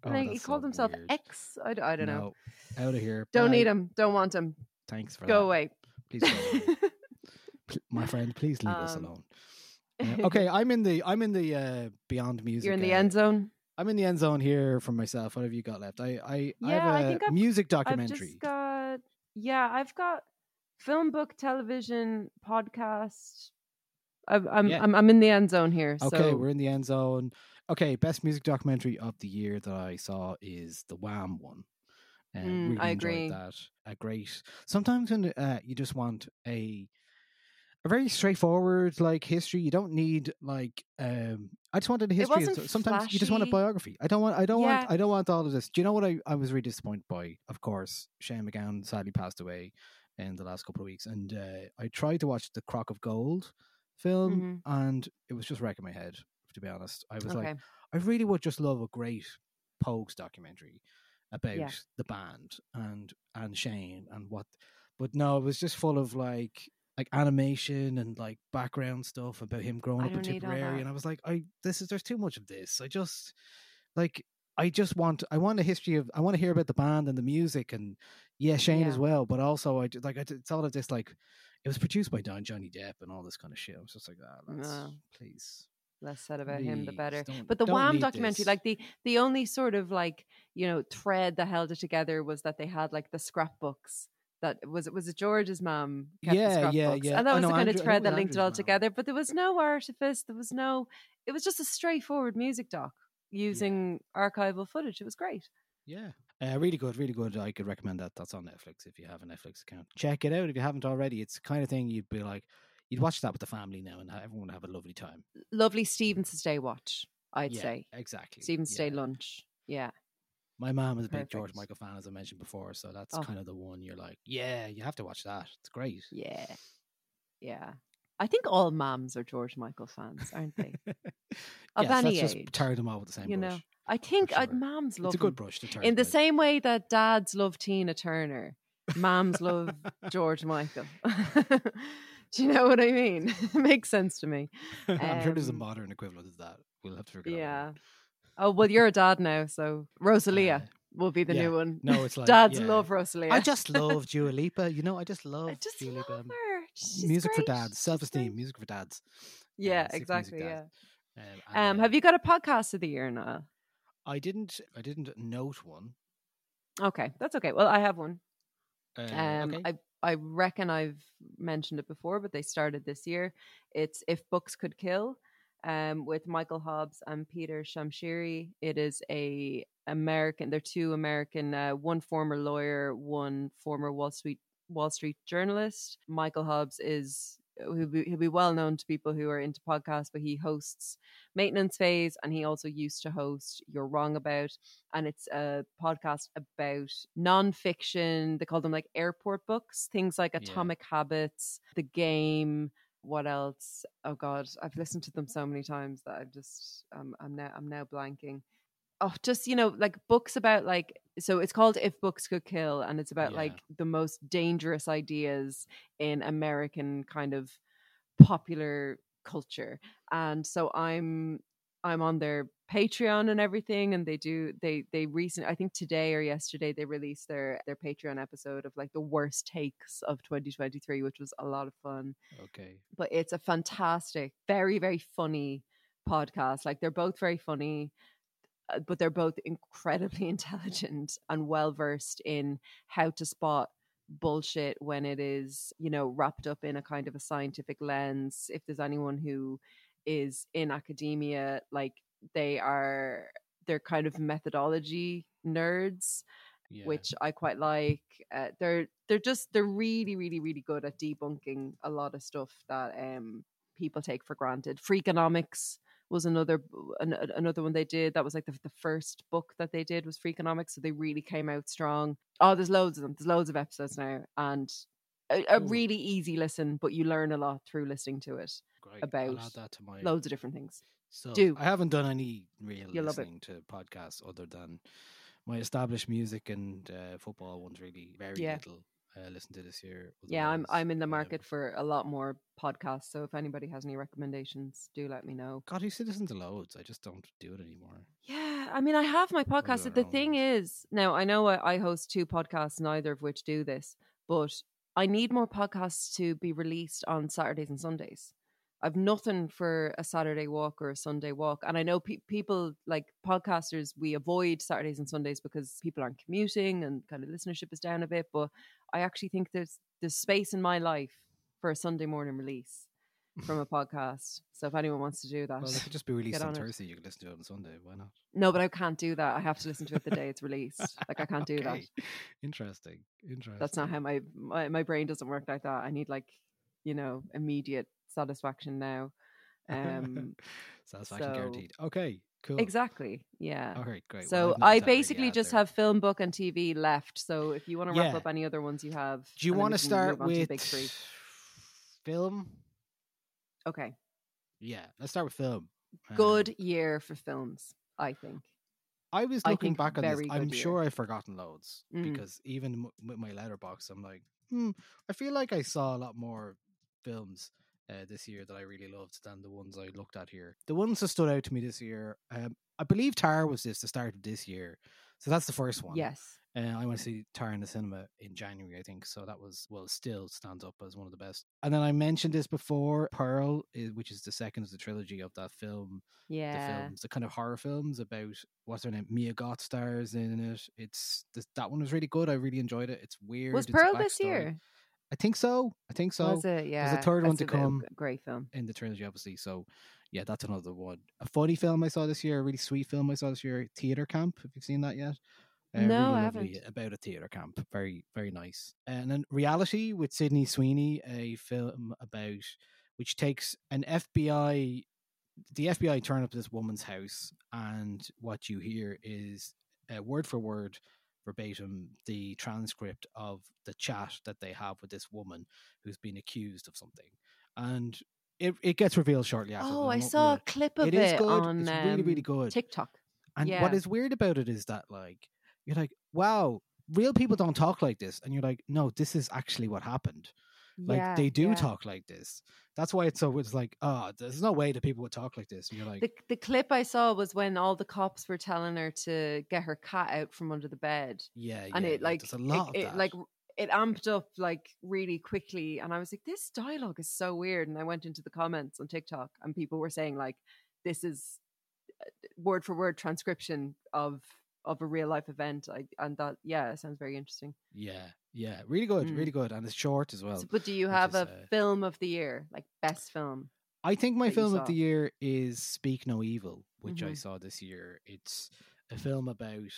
Oh, And he that's called so himself weird. X. I don't know. No, out of here. Don't Bye. need him. Don't want him. Thanks for Go that. away. Please go away. My friend, please leave us Um, alone. Okay, I'm in the Beyond Music. You're in the end zone. I'm in the end zone here for myself. What have you got left? I Yeah, have I a think music I've documentary. just got. Yeah, I've got film, book, television, podcast. I'm in the end zone here. Okay, So we're in the end zone. Okay, best music documentary of the year that I saw is the Wham one. Really I enjoyed agree. that. A great. Sometimes when you just want a very straightforward like history. You don't need like I just wanted a history. wasn't Sometimes you just want a flashy. biography. I don't want all of this. Do you know what I was really disappointed by? Of course, Shane McGowan sadly passed away in the last couple of weeks, and I tried to watch the Crock of Gold film, and it was just wrecking my head. To be honest, I was like, Okay. I really would just love a great Pogues documentary about Yeah. the band and Shane and what, but no, it was just full of like animation and like background stuff about him growing I up in don't need all Tipperary, that. and I was like, there's too much of this. I want a history of, I want to hear about the band and the music and Shane as Yeah. well, but also it's all of this like it was produced by Johnny Depp and all this kind of shit. I was just like, No. please. Less said about him, the Please, better. don't- But the don't Wham need documentary, this. like the only sort of like thread that held it together was that they had like the scrapbooks. That was it George's mom kept the Yeah, scrapbooks, yeah. and that Oh, was no, the kind Andrew- I of thread think it that was linked it all Andrew's mom. together. But there was no artifice. There was no. It was just a straightforward music doc using archival footage. It was great. Yeah. Really good, really good. I could recommend that. That's on Netflix if you have a Netflix account. Check it out if you haven't already. It's the kind of thing you'd be like, you'd watch that with the family now and everyone would have a lovely time. Lovely Stevens' Day watch, I'd Yeah, say. exactly. Stevens' Day Yeah. lunch. Yeah. My mom is a big George Perfect. Michael fan, as I mentioned before, so that's Oh. kind of the one you're like, yeah, you have to watch that. It's great. Yeah. Yeah. I think all moms are George Michael fans, aren't they? Of Yes, any let's age. just tar them all with the same you brush. know, I think for sure. moms love It's a good him. brush to tar In them the with. same way that dads love Tina Turner, moms love George Michael. Do you know what I mean? It makes sense to me. I'm sure there's a Um, modern equivalent of that. We'll have to figure it out. Yeah. Oh, well, you're a dad now, so Rosalia will be the yeah. new one. No, it's like Dads yeah. love Rosalia. I just love Dua Lipa. You know, I just love just Dua Lipa. love her. She's Music for great. dads, She's self-esteem, great. music for dads. Yeah, Sick music exactly. Yeah. dads. Have you got a podcast of the year, Noel? I didn't note one. Okay, that's okay. Well, I have one. Okay. I reckon I've mentioned it before, but they started this year. It's If Books Could Kill, with Michael Hobbs and Peter Shamshiri. It is a American. They're two American. One former lawyer, one former Wall Street journalist. Michael Hobbs is. He'll be well known to people who are into podcasts, but he hosts Maintenance Phase, and he also used to host You're Wrong About, and it's a podcast about nonfiction. They call them like airport books, things like Atomic Habits, The Game. What else? Oh God, I've listened to them so many times that I've just I'm now blanking. Oh, just like books about so it's called If Books Could Kill, and it's about like the most dangerous ideas in American kind of popular culture. And so I'm on their Patreon and everything, and they recently, I think today or yesterday, they released their Patreon episode of like the worst takes of 2023, which was a lot of fun. Okay. But it's a fantastic, very, very funny podcast. Like they're both very funny, but they're both incredibly intelligent and well versed in how to spot bullshit when it is, wrapped up in a kind of a scientific lens. If there's anyone who is in academia, like they're kind of methodology nerds, which I quite like. They're really, really, really good at debunking a lot of stuff that people take for granted. Freakonomics was another one they did. That was like the first book that they did was Freakonomics, so they really came out strong. Oh, there's loads of them. There's loads of episodes now, and a really easy listen, but you learn a lot through listening to it. Great. About I'll add that to my loads of different things. So Do I haven't done any real You'll love it. listening to podcasts other than my established music and football ones. Really, very Yeah. little. listened to this year. Was Yeah, Wales. I'm in the market for a lot more podcasts. So if anybody has any recommendations, do let me know. God, I used to listen to loads. I just don't do it anymore. Yeah, I mean, I have my podcast. their The own thing is, now I know I host 2 podcasts, neither of which do this, but I need more podcasts to be released on Saturdays and Sundays. I've nothing for a Saturday walk or a Sunday walk. And I know people like podcasters, we avoid Saturdays and Sundays because people aren't commuting and kind of listenership is down a bit. But I actually think there's space in my life for a Sunday morning release from a podcast. So if anyone wants to do that, Well, it could just be released get on on it. Thursday. You could listen to it on Sunday. Why not? No, but I can't do that. I have to listen to it the day it's released. Like I can't do that. Okay. Interesting. That's not how my brain doesn't work like that. I need like, immediate satisfaction now. Satisfaction so- guaranteed. Okay, cool. Exactly. Yeah. Okay, great. So Well, I've I noticed that already basically out just there. have film, book, and TV left. So if you want to wrap Yeah. up any other ones you have, Do you and then want we to can start move on to the with big 3? film? Okay. Yeah, let's start with film. Good year for films, I think. I was I looking think back on this. very I'm good sure I've forgotten loads Mm. because even with my letterbox, I'm like, I feel like I saw a lot more films this year that I really loved than the ones I looked at here. The ones that stood out to me this year, I believe Tar was the start of this year, so that's the first one. Yes. I went to see Tar in the cinema in January, I think. So that was, still stands up as one of the best. And then I mentioned this before, Pearl, which is the second of the trilogy of that film. Yeah. The kind of horror films about, what's her name? Mia Goth stars in it. That one was really good. I really enjoyed it. It's weird. Was It's a Pearl this backstory. year? I think so. Was it? Yeah. There's a third one That's to a come great film. in the trilogy, obviously. So, yeah, that's another one. A funny film I saw this year, a really sweet film I saw this year, Theatre Camp. Have you seen that yet? No, really I lovely, haven't. about a theatre camp. Very, very nice. And then Reality with Sydney Sweeney, a film about which takes the FBI turn up to this woman's house, and what you hear is word for word, verbatim, the transcript of the chat that they have with this woman who's been accused of something. And it gets revealed shortly after. Oh, but I won't saw a ruin clip of it. It is good. on It's really, really good. TikTok. And Yeah. what is weird about it is that, like, you're like, wow, real people don't talk like this. And you're like, no, this is actually what happened. Like, Yeah, they do yeah. talk like this. That's why it's like, there's no way that people would talk like this. And you're like, The clip I saw was when all the cops were telling her to get her cat out from under the bed. yeah, And yeah, it like there's a lot it, of that. like it amped up like really quickly, and I was like, this dialogue is so weird. And I went into the comments on TikTok, and people were saying like, this is word for word transcription of a real life event. And that, yeah, it sounds very interesting. yeah, really good, really good. And it's short as well. But do you which have is, a film of the year, like best film? I think my that you film saw? of the year is Speak No Evil, which I Mhm. saw this year. It's a film about.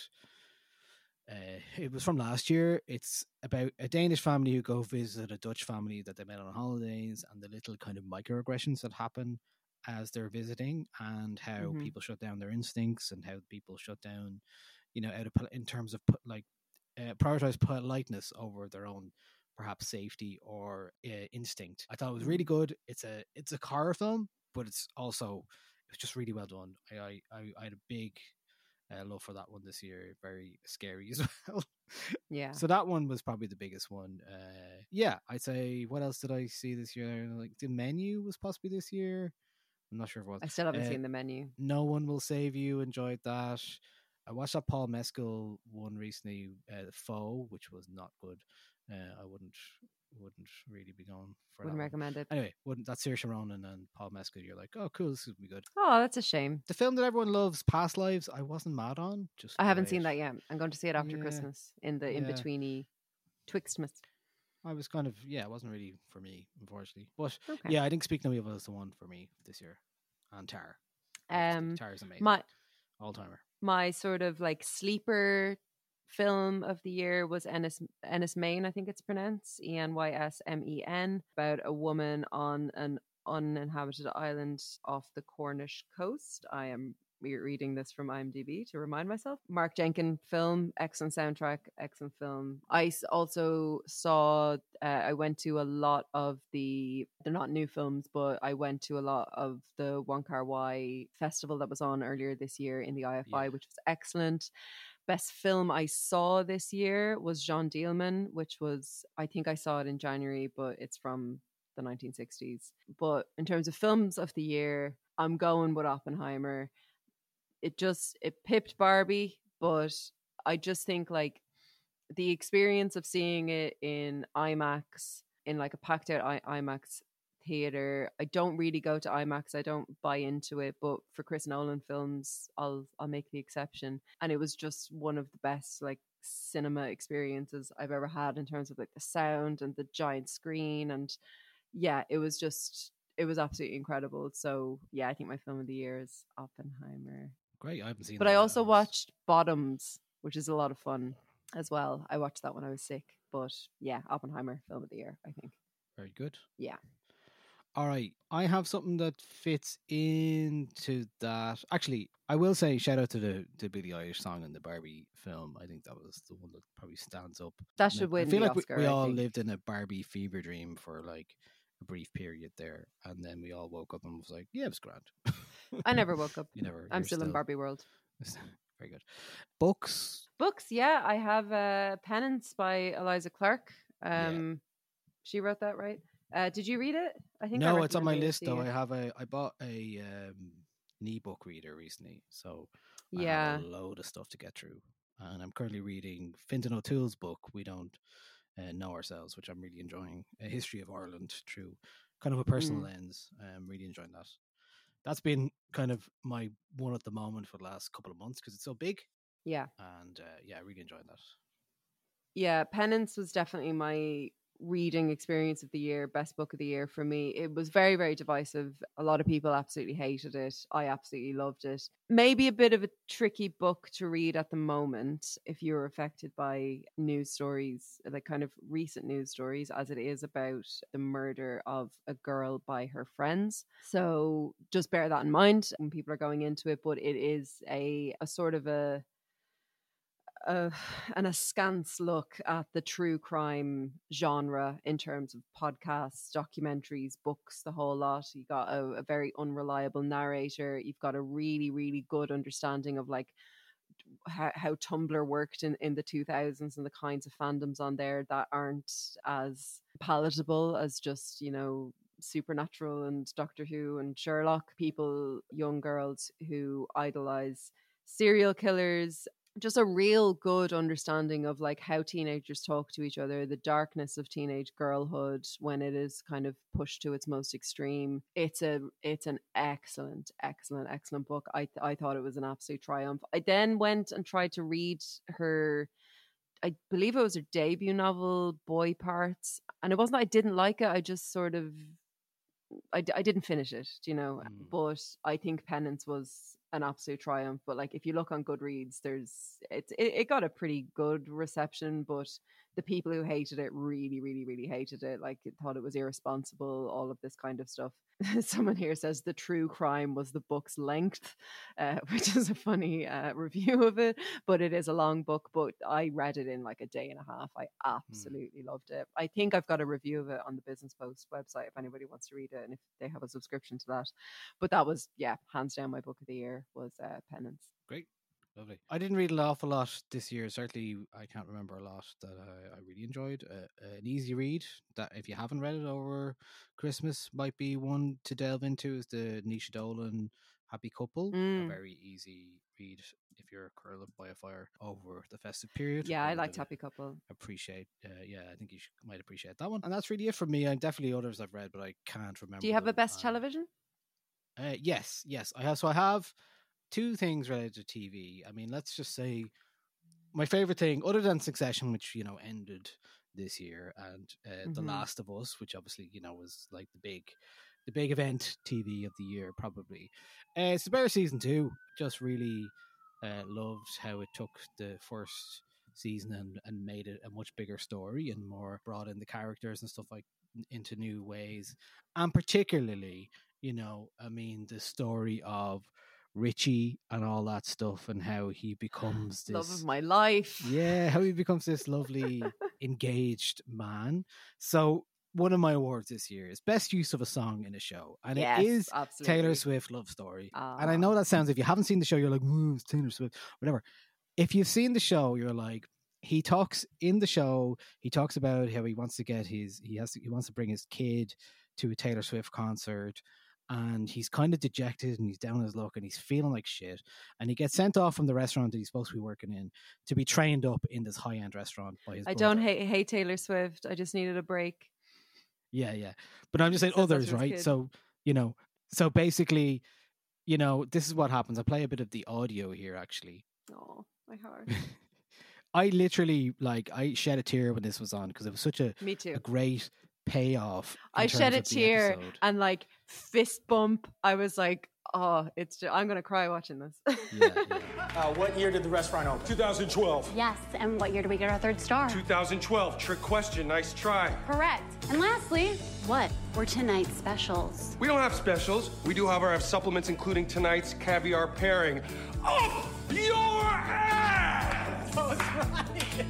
It was from last year. It's about a Danish family who go visit a Dutch family that they met on holidays, and the little kind of microaggressions that happen as they're visiting, and how Mhm. people shut down their instincts, and how people shut down, out of in terms of prioritize politeness over their own perhaps safety or instinct. I thought it was really good. It's a horror film, but it's just really well done. I had a big love for that one this year. Very scary as well. Yeah. So that one was probably the biggest one. Yeah, I'd say. What else did I see this year? Like The Menu was possibly this year. I'm not sure if it was. I still haven't seen The Menu. No One Will Save You. Enjoyed that. I watched that Paul Mescal one recently, Foe, which was not good. I wouldn't really be going for Wouldn't that one. recommend it. Anyway, that's Saoirse Ronan and Paul Mescal. You're like, oh, cool, this would be good. Oh, that's a shame. The film that everyone loves, Past Lives, I wasn't mad on. Just I haven't quiet. seen that yet. I'm going to see it after Yeah. Christmas in the Yeah. in-betweeny Twixtmas. I was kind of, it wasn't really for me, unfortunately. But Okay. yeah, I think Speak No Evil is the one for me this year. And Tar. Tar's amazing. All timer. My sort of like sleeper film of the year was Enys Men, I think it's pronounced, Enysmen, about a woman on an uninhabited island off the Cornish coast. I am reading this from IMDb to remind myself. Mark Jenkins film, excellent soundtrack, excellent film. Also saw, I went to a lot of they're not new films, but I went to a lot of the Wong Kar-wai festival that was on earlier this year in the IFI, which was excellent. Best film I saw this year was Jean Dielman, which was, I think I saw it in January, but it's from the 1960s. But in terms of films of the year, I'm going with Oppenheimer. It pipped Barbie, but I just think like the experience of seeing it in IMAX, in like a packed out IMAX theater. I don't really go to IMAX. I don't buy into it, but for Chris Nolan films, I'll make the exception. And it was just one of the best like cinema experiences I've ever had in terms of like the sound and the giant screen. And yeah, it was absolutely incredible. So yeah, I think my film of the year is Oppenheimer. Great, I haven't seen But that. I also watched Bottoms, which is a lot of fun as well. I watched that when I was sick. But yeah, Oppenheimer, film of the year, I think. Very good. Yeah. All right, I have something that fits into that. Actually, I will say shout out to the Billie Eilish song in the Barbie film. I think that was the one that probably stands up. That should win I feel the like Oscar, we I all think. lived in a Barbie fever dream for like a brief period there, and then we all woke up and was like, "Yeah, it was grand." I never woke up. You never. I'm you're still in Barbie world. Very good. Books. Yeah. I have Penance by Eliza Clark. She wrote that, right? Did you read it? I think No, it's on my recommended it list to though. you. I bought an ebook reader recently, so I Yeah. have a load of stuff to get through. And I'm currently reading Fintan O'Toole's book, We Don't Know Ourselves, which I'm really enjoying. A history of Ireland through kind of a personal lens. I'm really enjoying that. That's been kind of my one at the moment for the last couple of months because it's so big. Yeah. And yeah, really enjoying that. Yeah, Penance was definitely my reading experience of the year, best book of the year for me. It was very, very divisive. A lot of people absolutely hated it. I absolutely loved it. Maybe a bit of a tricky book to read at the moment if you're affected by news stories, like kind of recent news stories, as it is about the murder of a girl by her friends. So just bear that in mind when people are going into it. But it is a sort of an askance look at the true crime genre in terms of podcasts, documentaries, books, the whole lot. You got a very unreliable narrator. You've got a really, really good understanding of like how Tumblr worked in the 2000s and the kinds of fandoms on there that aren't as palatable as just, you know, Supernatural and Doctor Who and Sherlock. People, young girls who idolize serial killers, just a real good understanding of like how teenagers talk to each other, the darkness of teenage girlhood when it is kind of pushed to its most extreme. It's an excellent book. I thought it was an absolute triumph. I then went and tried to read her, I believe it was her debut novel, Boy Parts, and it wasn't that I didn't like it. I just sort of I didn't finish it, you know, but I think Penance was an absolute triumph. But like if you look on Goodreads, it got a pretty good reception, but the people who hated it really, really, really hated it. Like thought it was irresponsible, all of this kind of stuff. Someone here says the true crime was the book's length, which is a funny review of it, but it is a long book. But I read it in like a day and a half. I absolutely loved it. I think I've got a review of it on the Business Post website if anybody wants to read it and if they have a subscription to that. But that was, yeah, hands down my book of the year was Penance. Great. Lovely. I didn't read an awful lot this year. Certainly, I can't remember a lot that I really enjoyed. An easy read that if you haven't read it over Christmas might be one to delve into is the Nisha Dolan Happy Couple. A very easy read if you're curled up by a fire over the festive period. Yeah, I liked Happy Couple. Appreciate. Yeah, I think you might appreciate that one. And that's really it for me. And definitely others I've read, but I can't remember. Do you have a them. best television? Yes, I have. So I have two things related to TV. I mean, let's just say my favorite thing, other than Succession, which ended this year, and The Last of Us, which obviously was like the big event TV of the year, probably. It's the Bear season 2. Just really loved how it took the first season and made it a much bigger story and more brought in the characters and stuff like into new ways, and particularly. I mean, the story of Richie and all that stuff, and how he becomes this Love of my life. Yeah, how he becomes this lovely engaged man. So one of my awards this year is best use of a song in a show, and Yes, it is absolutely. Taylor Swift Love Story. And I Ah. know that sounds, if you haven't seen the show, you're like, it's Taylor Swift, whatever. If you've seen the show, you're like, he talks in the show, he talks about how he wants to get he wants to bring his kid to a Taylor Swift concert, and he's kind of dejected and he's down on his luck and he's feeling like shit, and he gets sent off from the restaurant that he's supposed to be working in to be trained up in this high-end restaurant by his I brother. don't hate Taylor Swift. I just needed a break. Yeah. But I'm just saying Says that others, to his right? kid. So, so basically, this is what happens. I play a bit of the audio here, actually. Oh, my heart. I literally, I shed a tear when this was on because it was such Me too. a great payoff. in I shed terms a of the tear episode. and fist bump. I was like, oh, I'm going to cry watching this. What year did the restaurant open? 2012. Yes, and what year do we get our third star? 2012. Trick question. Nice try. Correct. And lastly, what were tonight's specials? We don't have specials. We do, however, have supplements, including tonight's caviar pairing. Up your ass! Oh, that's right.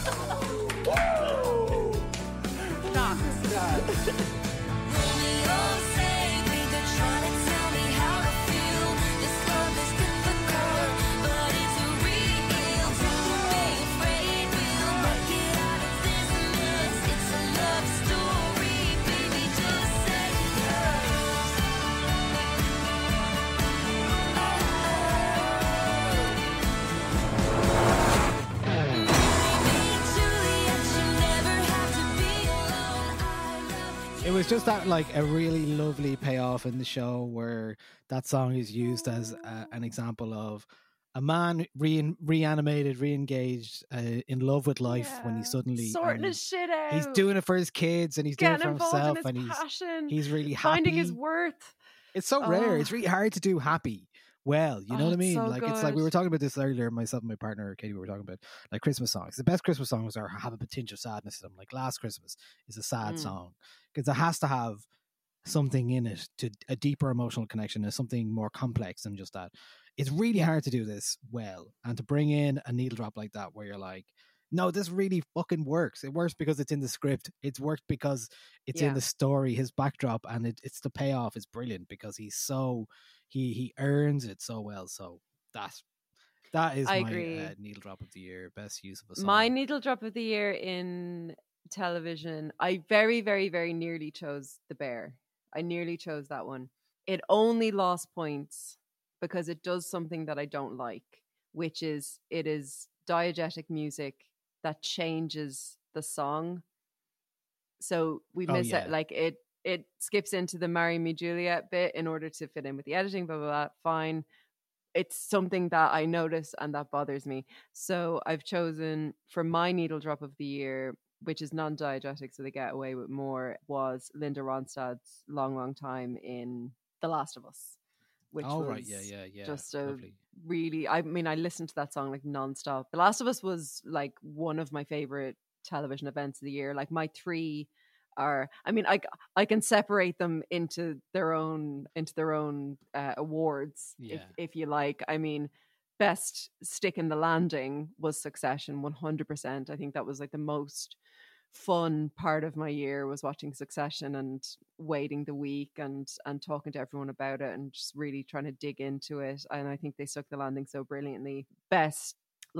It was just that, a really lovely payoff in the show where that song is used as an example of a man reanimated, re-engaged, in love with life when he suddenly sorting his shit out. He's doing it for his kids and he's doing it Getting for involved himself, in his and passion, he's really happy. finding his worth. It's so rare. Oh. It's really hard to do happy well. You know what I it's mean? so It's like we good. were talking about this earlier. Myself and my partner Katie were talking about Christmas songs. The best Christmas songs have a tinge of sadness in them. Like Last Christmas is a sad song because it has to have something in it, to a deeper emotional connection, and something more complex than just that. It's really hard to do this well, and to bring in a needle drop like that where you're like, no, this really fucking works. It works because it's in the script. It's worked because it's in the story. His backdrop and it's the payoff is brilliant because he's so he earns it so well. So that is I my agree. needle drop of the year, best use of a song. My needle drop of the year in television, I very, very, very nearly chose The Bear. I nearly chose that one. It only lost points because it does something that I don't like, which is it is diegetic music that changes the song. So we miss it. It skips into the Marry Me Juliet bit in order to fit in with the editing, blah, blah, blah. Fine. It's something that I notice and that bothers me. So I've chosen for my needle drop of the year, which is non-diegetic, so they get away with more, was Linda Ronstadt's Long, Long Time in The Last of Us, which was just a lovely. really, I mean, I listened to that song nonstop. The Last of Us was one of my favorite television events of the year. My three are, I mean, I can separate them into their own awards, if you like. I mean, best stick in the landing was Succession, 100%. I think that was the most fun part of my year was watching Succession and waiting the week and talking to everyone about it and just really trying to dig into it. And I think they stuck the landing so brilliantly. Best,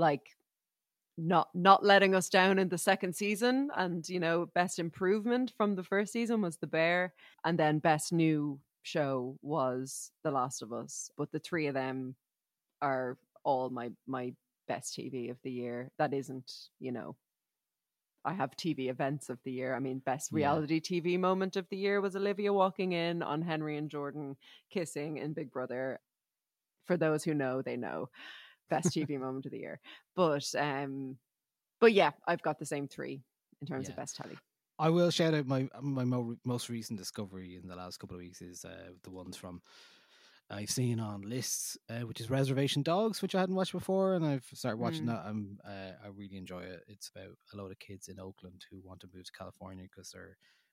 not letting us down in the second season, and best improvement from the first season was The Bear, and then best new show was The Last of Us. But the three of them are all my best TV of the year. That isn't, I have TV events of the year. I mean, best reality TV moment of the year was Olivia walking in on Henry and Jordan kissing in Big Brother. For those who know, they know. Best TV moment of the year. But yeah, I've got the same three in terms of best telly. I will shout out my most recent discovery in the last couple of weeks is the ones from I've seen on lists, which is Reservation Dogs, which I hadn't watched before, and I've started watching that. I really enjoy it. It's about a load of kids in Oakland who want to move to California because their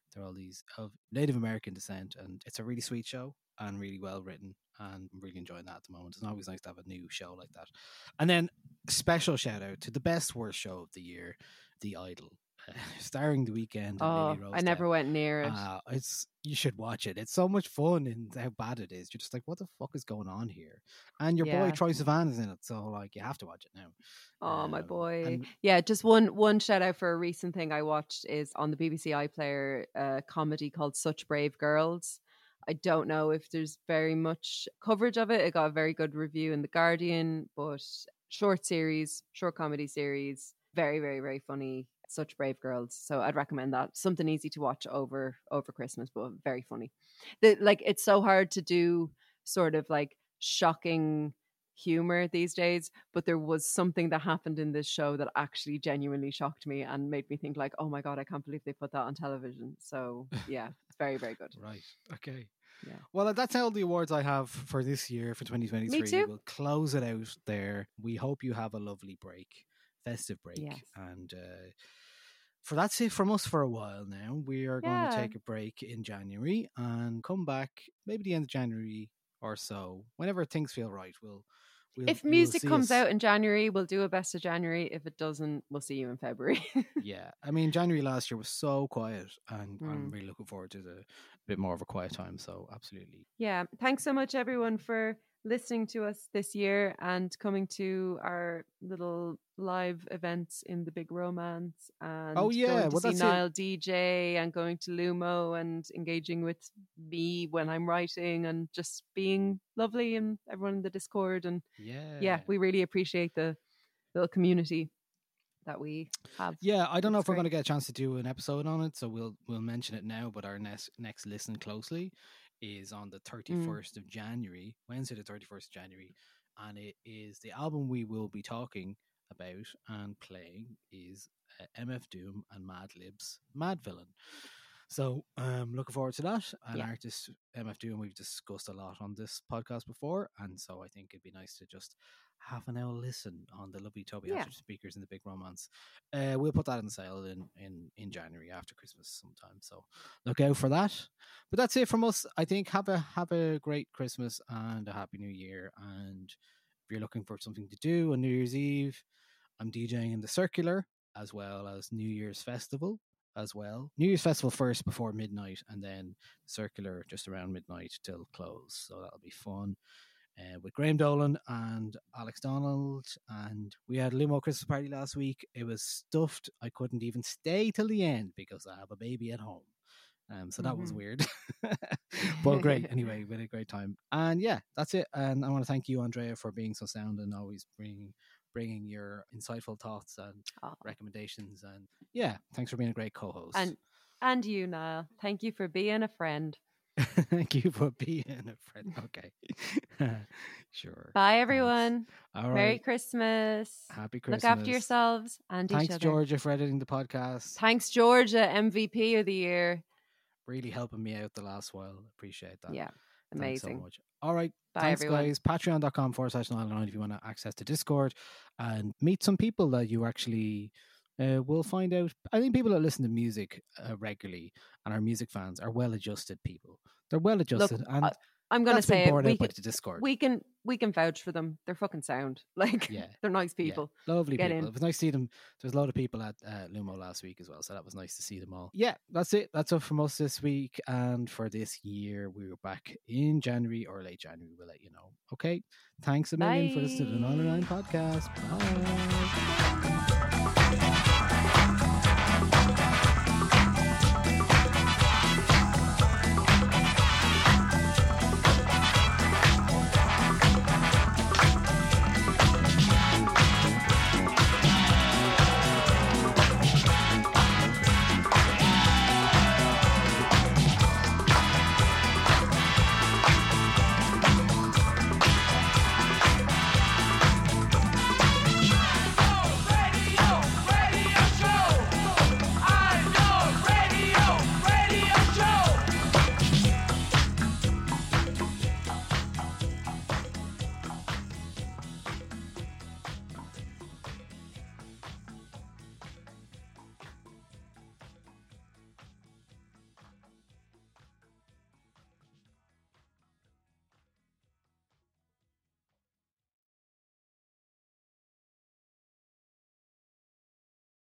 They're all these of Native American descent, and it's a really sweet show and really well written, and I'm really enjoying that at the moment. It's always nice to have a new show like that. And then special shout out to the best worst show of the year, The Idol, starring The Weeknd and Lily Rose I never Depp. went near it. You should watch it. It's so much fun, and how bad it is. You're just like, what the fuck is going on here? And your boy Yeah. Troye Sivan is in it, so like you have to watch it now. Oh, my boy. and- Yeah, just one shout out for a recent thing I watched is on the BBC iPlayer, a comedy called Such Brave Girls. I don't know if there's very much coverage of it. It got a very good review in The Guardian, but short comedy series, very, very, very funny. Such Brave Girls. So I'd recommend that. Something easy to watch over Christmas, but very funny. It's so hard to do sort of like shocking humor these days, but there was something that happened in this show that actually genuinely shocked me and made me think like, oh my God, I can't believe they put that on television. So yeah, it's very, very good. Right. Okay. Yeah. Well, that's all the awards I have for this year, for 2023. Me too. We'll close it out there. We hope you have a lovely break, festive break. Yes. And for that's it from us for a while now. We are going to Yeah. take a break in January and come back maybe the end of January or so, whenever things feel right. If you will music see comes us. out in January, we'll do a best of January. If it doesn't, we'll see you in February. Yeah, I mean, January last year was so quiet, and I'm really looking forward to a bit more of a quiet time. So, absolutely. Yeah. Thanks so much, everyone, for listening to us this year and coming to our little live events in the Big Romance. And Oh, yeah, going to well, see that's it. Niall DJ and going to Lumo and engaging with me when I'm writing and just being lovely and everyone in the Discord. And Yeah. we really appreciate the little community that we have. Yeah, I don't know It's if we're great. going to get a chance to do an episode on it, so we'll mention it now. But our next listen closely is on the 31st of January, Wednesday the 31st of January, and it is the album we will be talking about and playing is MF Doom and Madlib's Mad Villain. So looking forward to that. An artist, MF Doom, we've discussed a lot on this podcast before, and so I think it'd be nice to just have an hour listen on the lovely Toby Yeah. Hatcher speakers in the Big Romance. We'll put that on sale in January after Christmas sometime, so look out for that. But that's it from us. I think have a great Christmas and a happy New Year. And if you're looking for something to do on New Year's Eve, I'm DJing in the Circular as well as New Year's Festival as well. New Year's Festival first before midnight, and then Circular just around midnight till close. So that'll be fun. With Graham Dolan and Alex Donald, and we had a Lumo Christmas party last week. It was stuffed. I couldn't even stay till the end because I have a baby at home. So that was weird, but great. Anyway, we had a great time, and yeah, that's it. And I want to thank you, Andrea, for being so sound and always bringing your insightful thoughts and recommendations. And yeah, thanks for being a great co-host. And you, Niall. Thank you for being a friend. Thank you for being a friend. Okay, sure. Bye, everyone. All Merry right. Christmas. Happy Christmas. Look after yourselves and each Thanks, other. Georgia, for editing the podcast. Thanks, Georgia, MVP of the year. Really helping me out the last while. Appreciate that. Yeah, Thanks so amazing. much. All right. Bye, Thanks, everyone. guys. Patreon.com/Niall9 if you want to access to Discord and meet some people that you actually will find out. I think people that listen to music regularly and are music fans are well-adjusted people. They're well-adjusted. Look, and I'm going to that's been say it. borne out by the Discord. We can vouch for them. They're fucking sound. Like, they're nice people. Lovely Get people. in. It was nice to see them. There was a lot of people at Lumo last week as well, so that was nice to see them all. Yeah, that's it. That's it from us this week and for this year. We were back in January or late January. We'll let you know. Okay. Thanks a million for listening to the 909 podcast. Bye.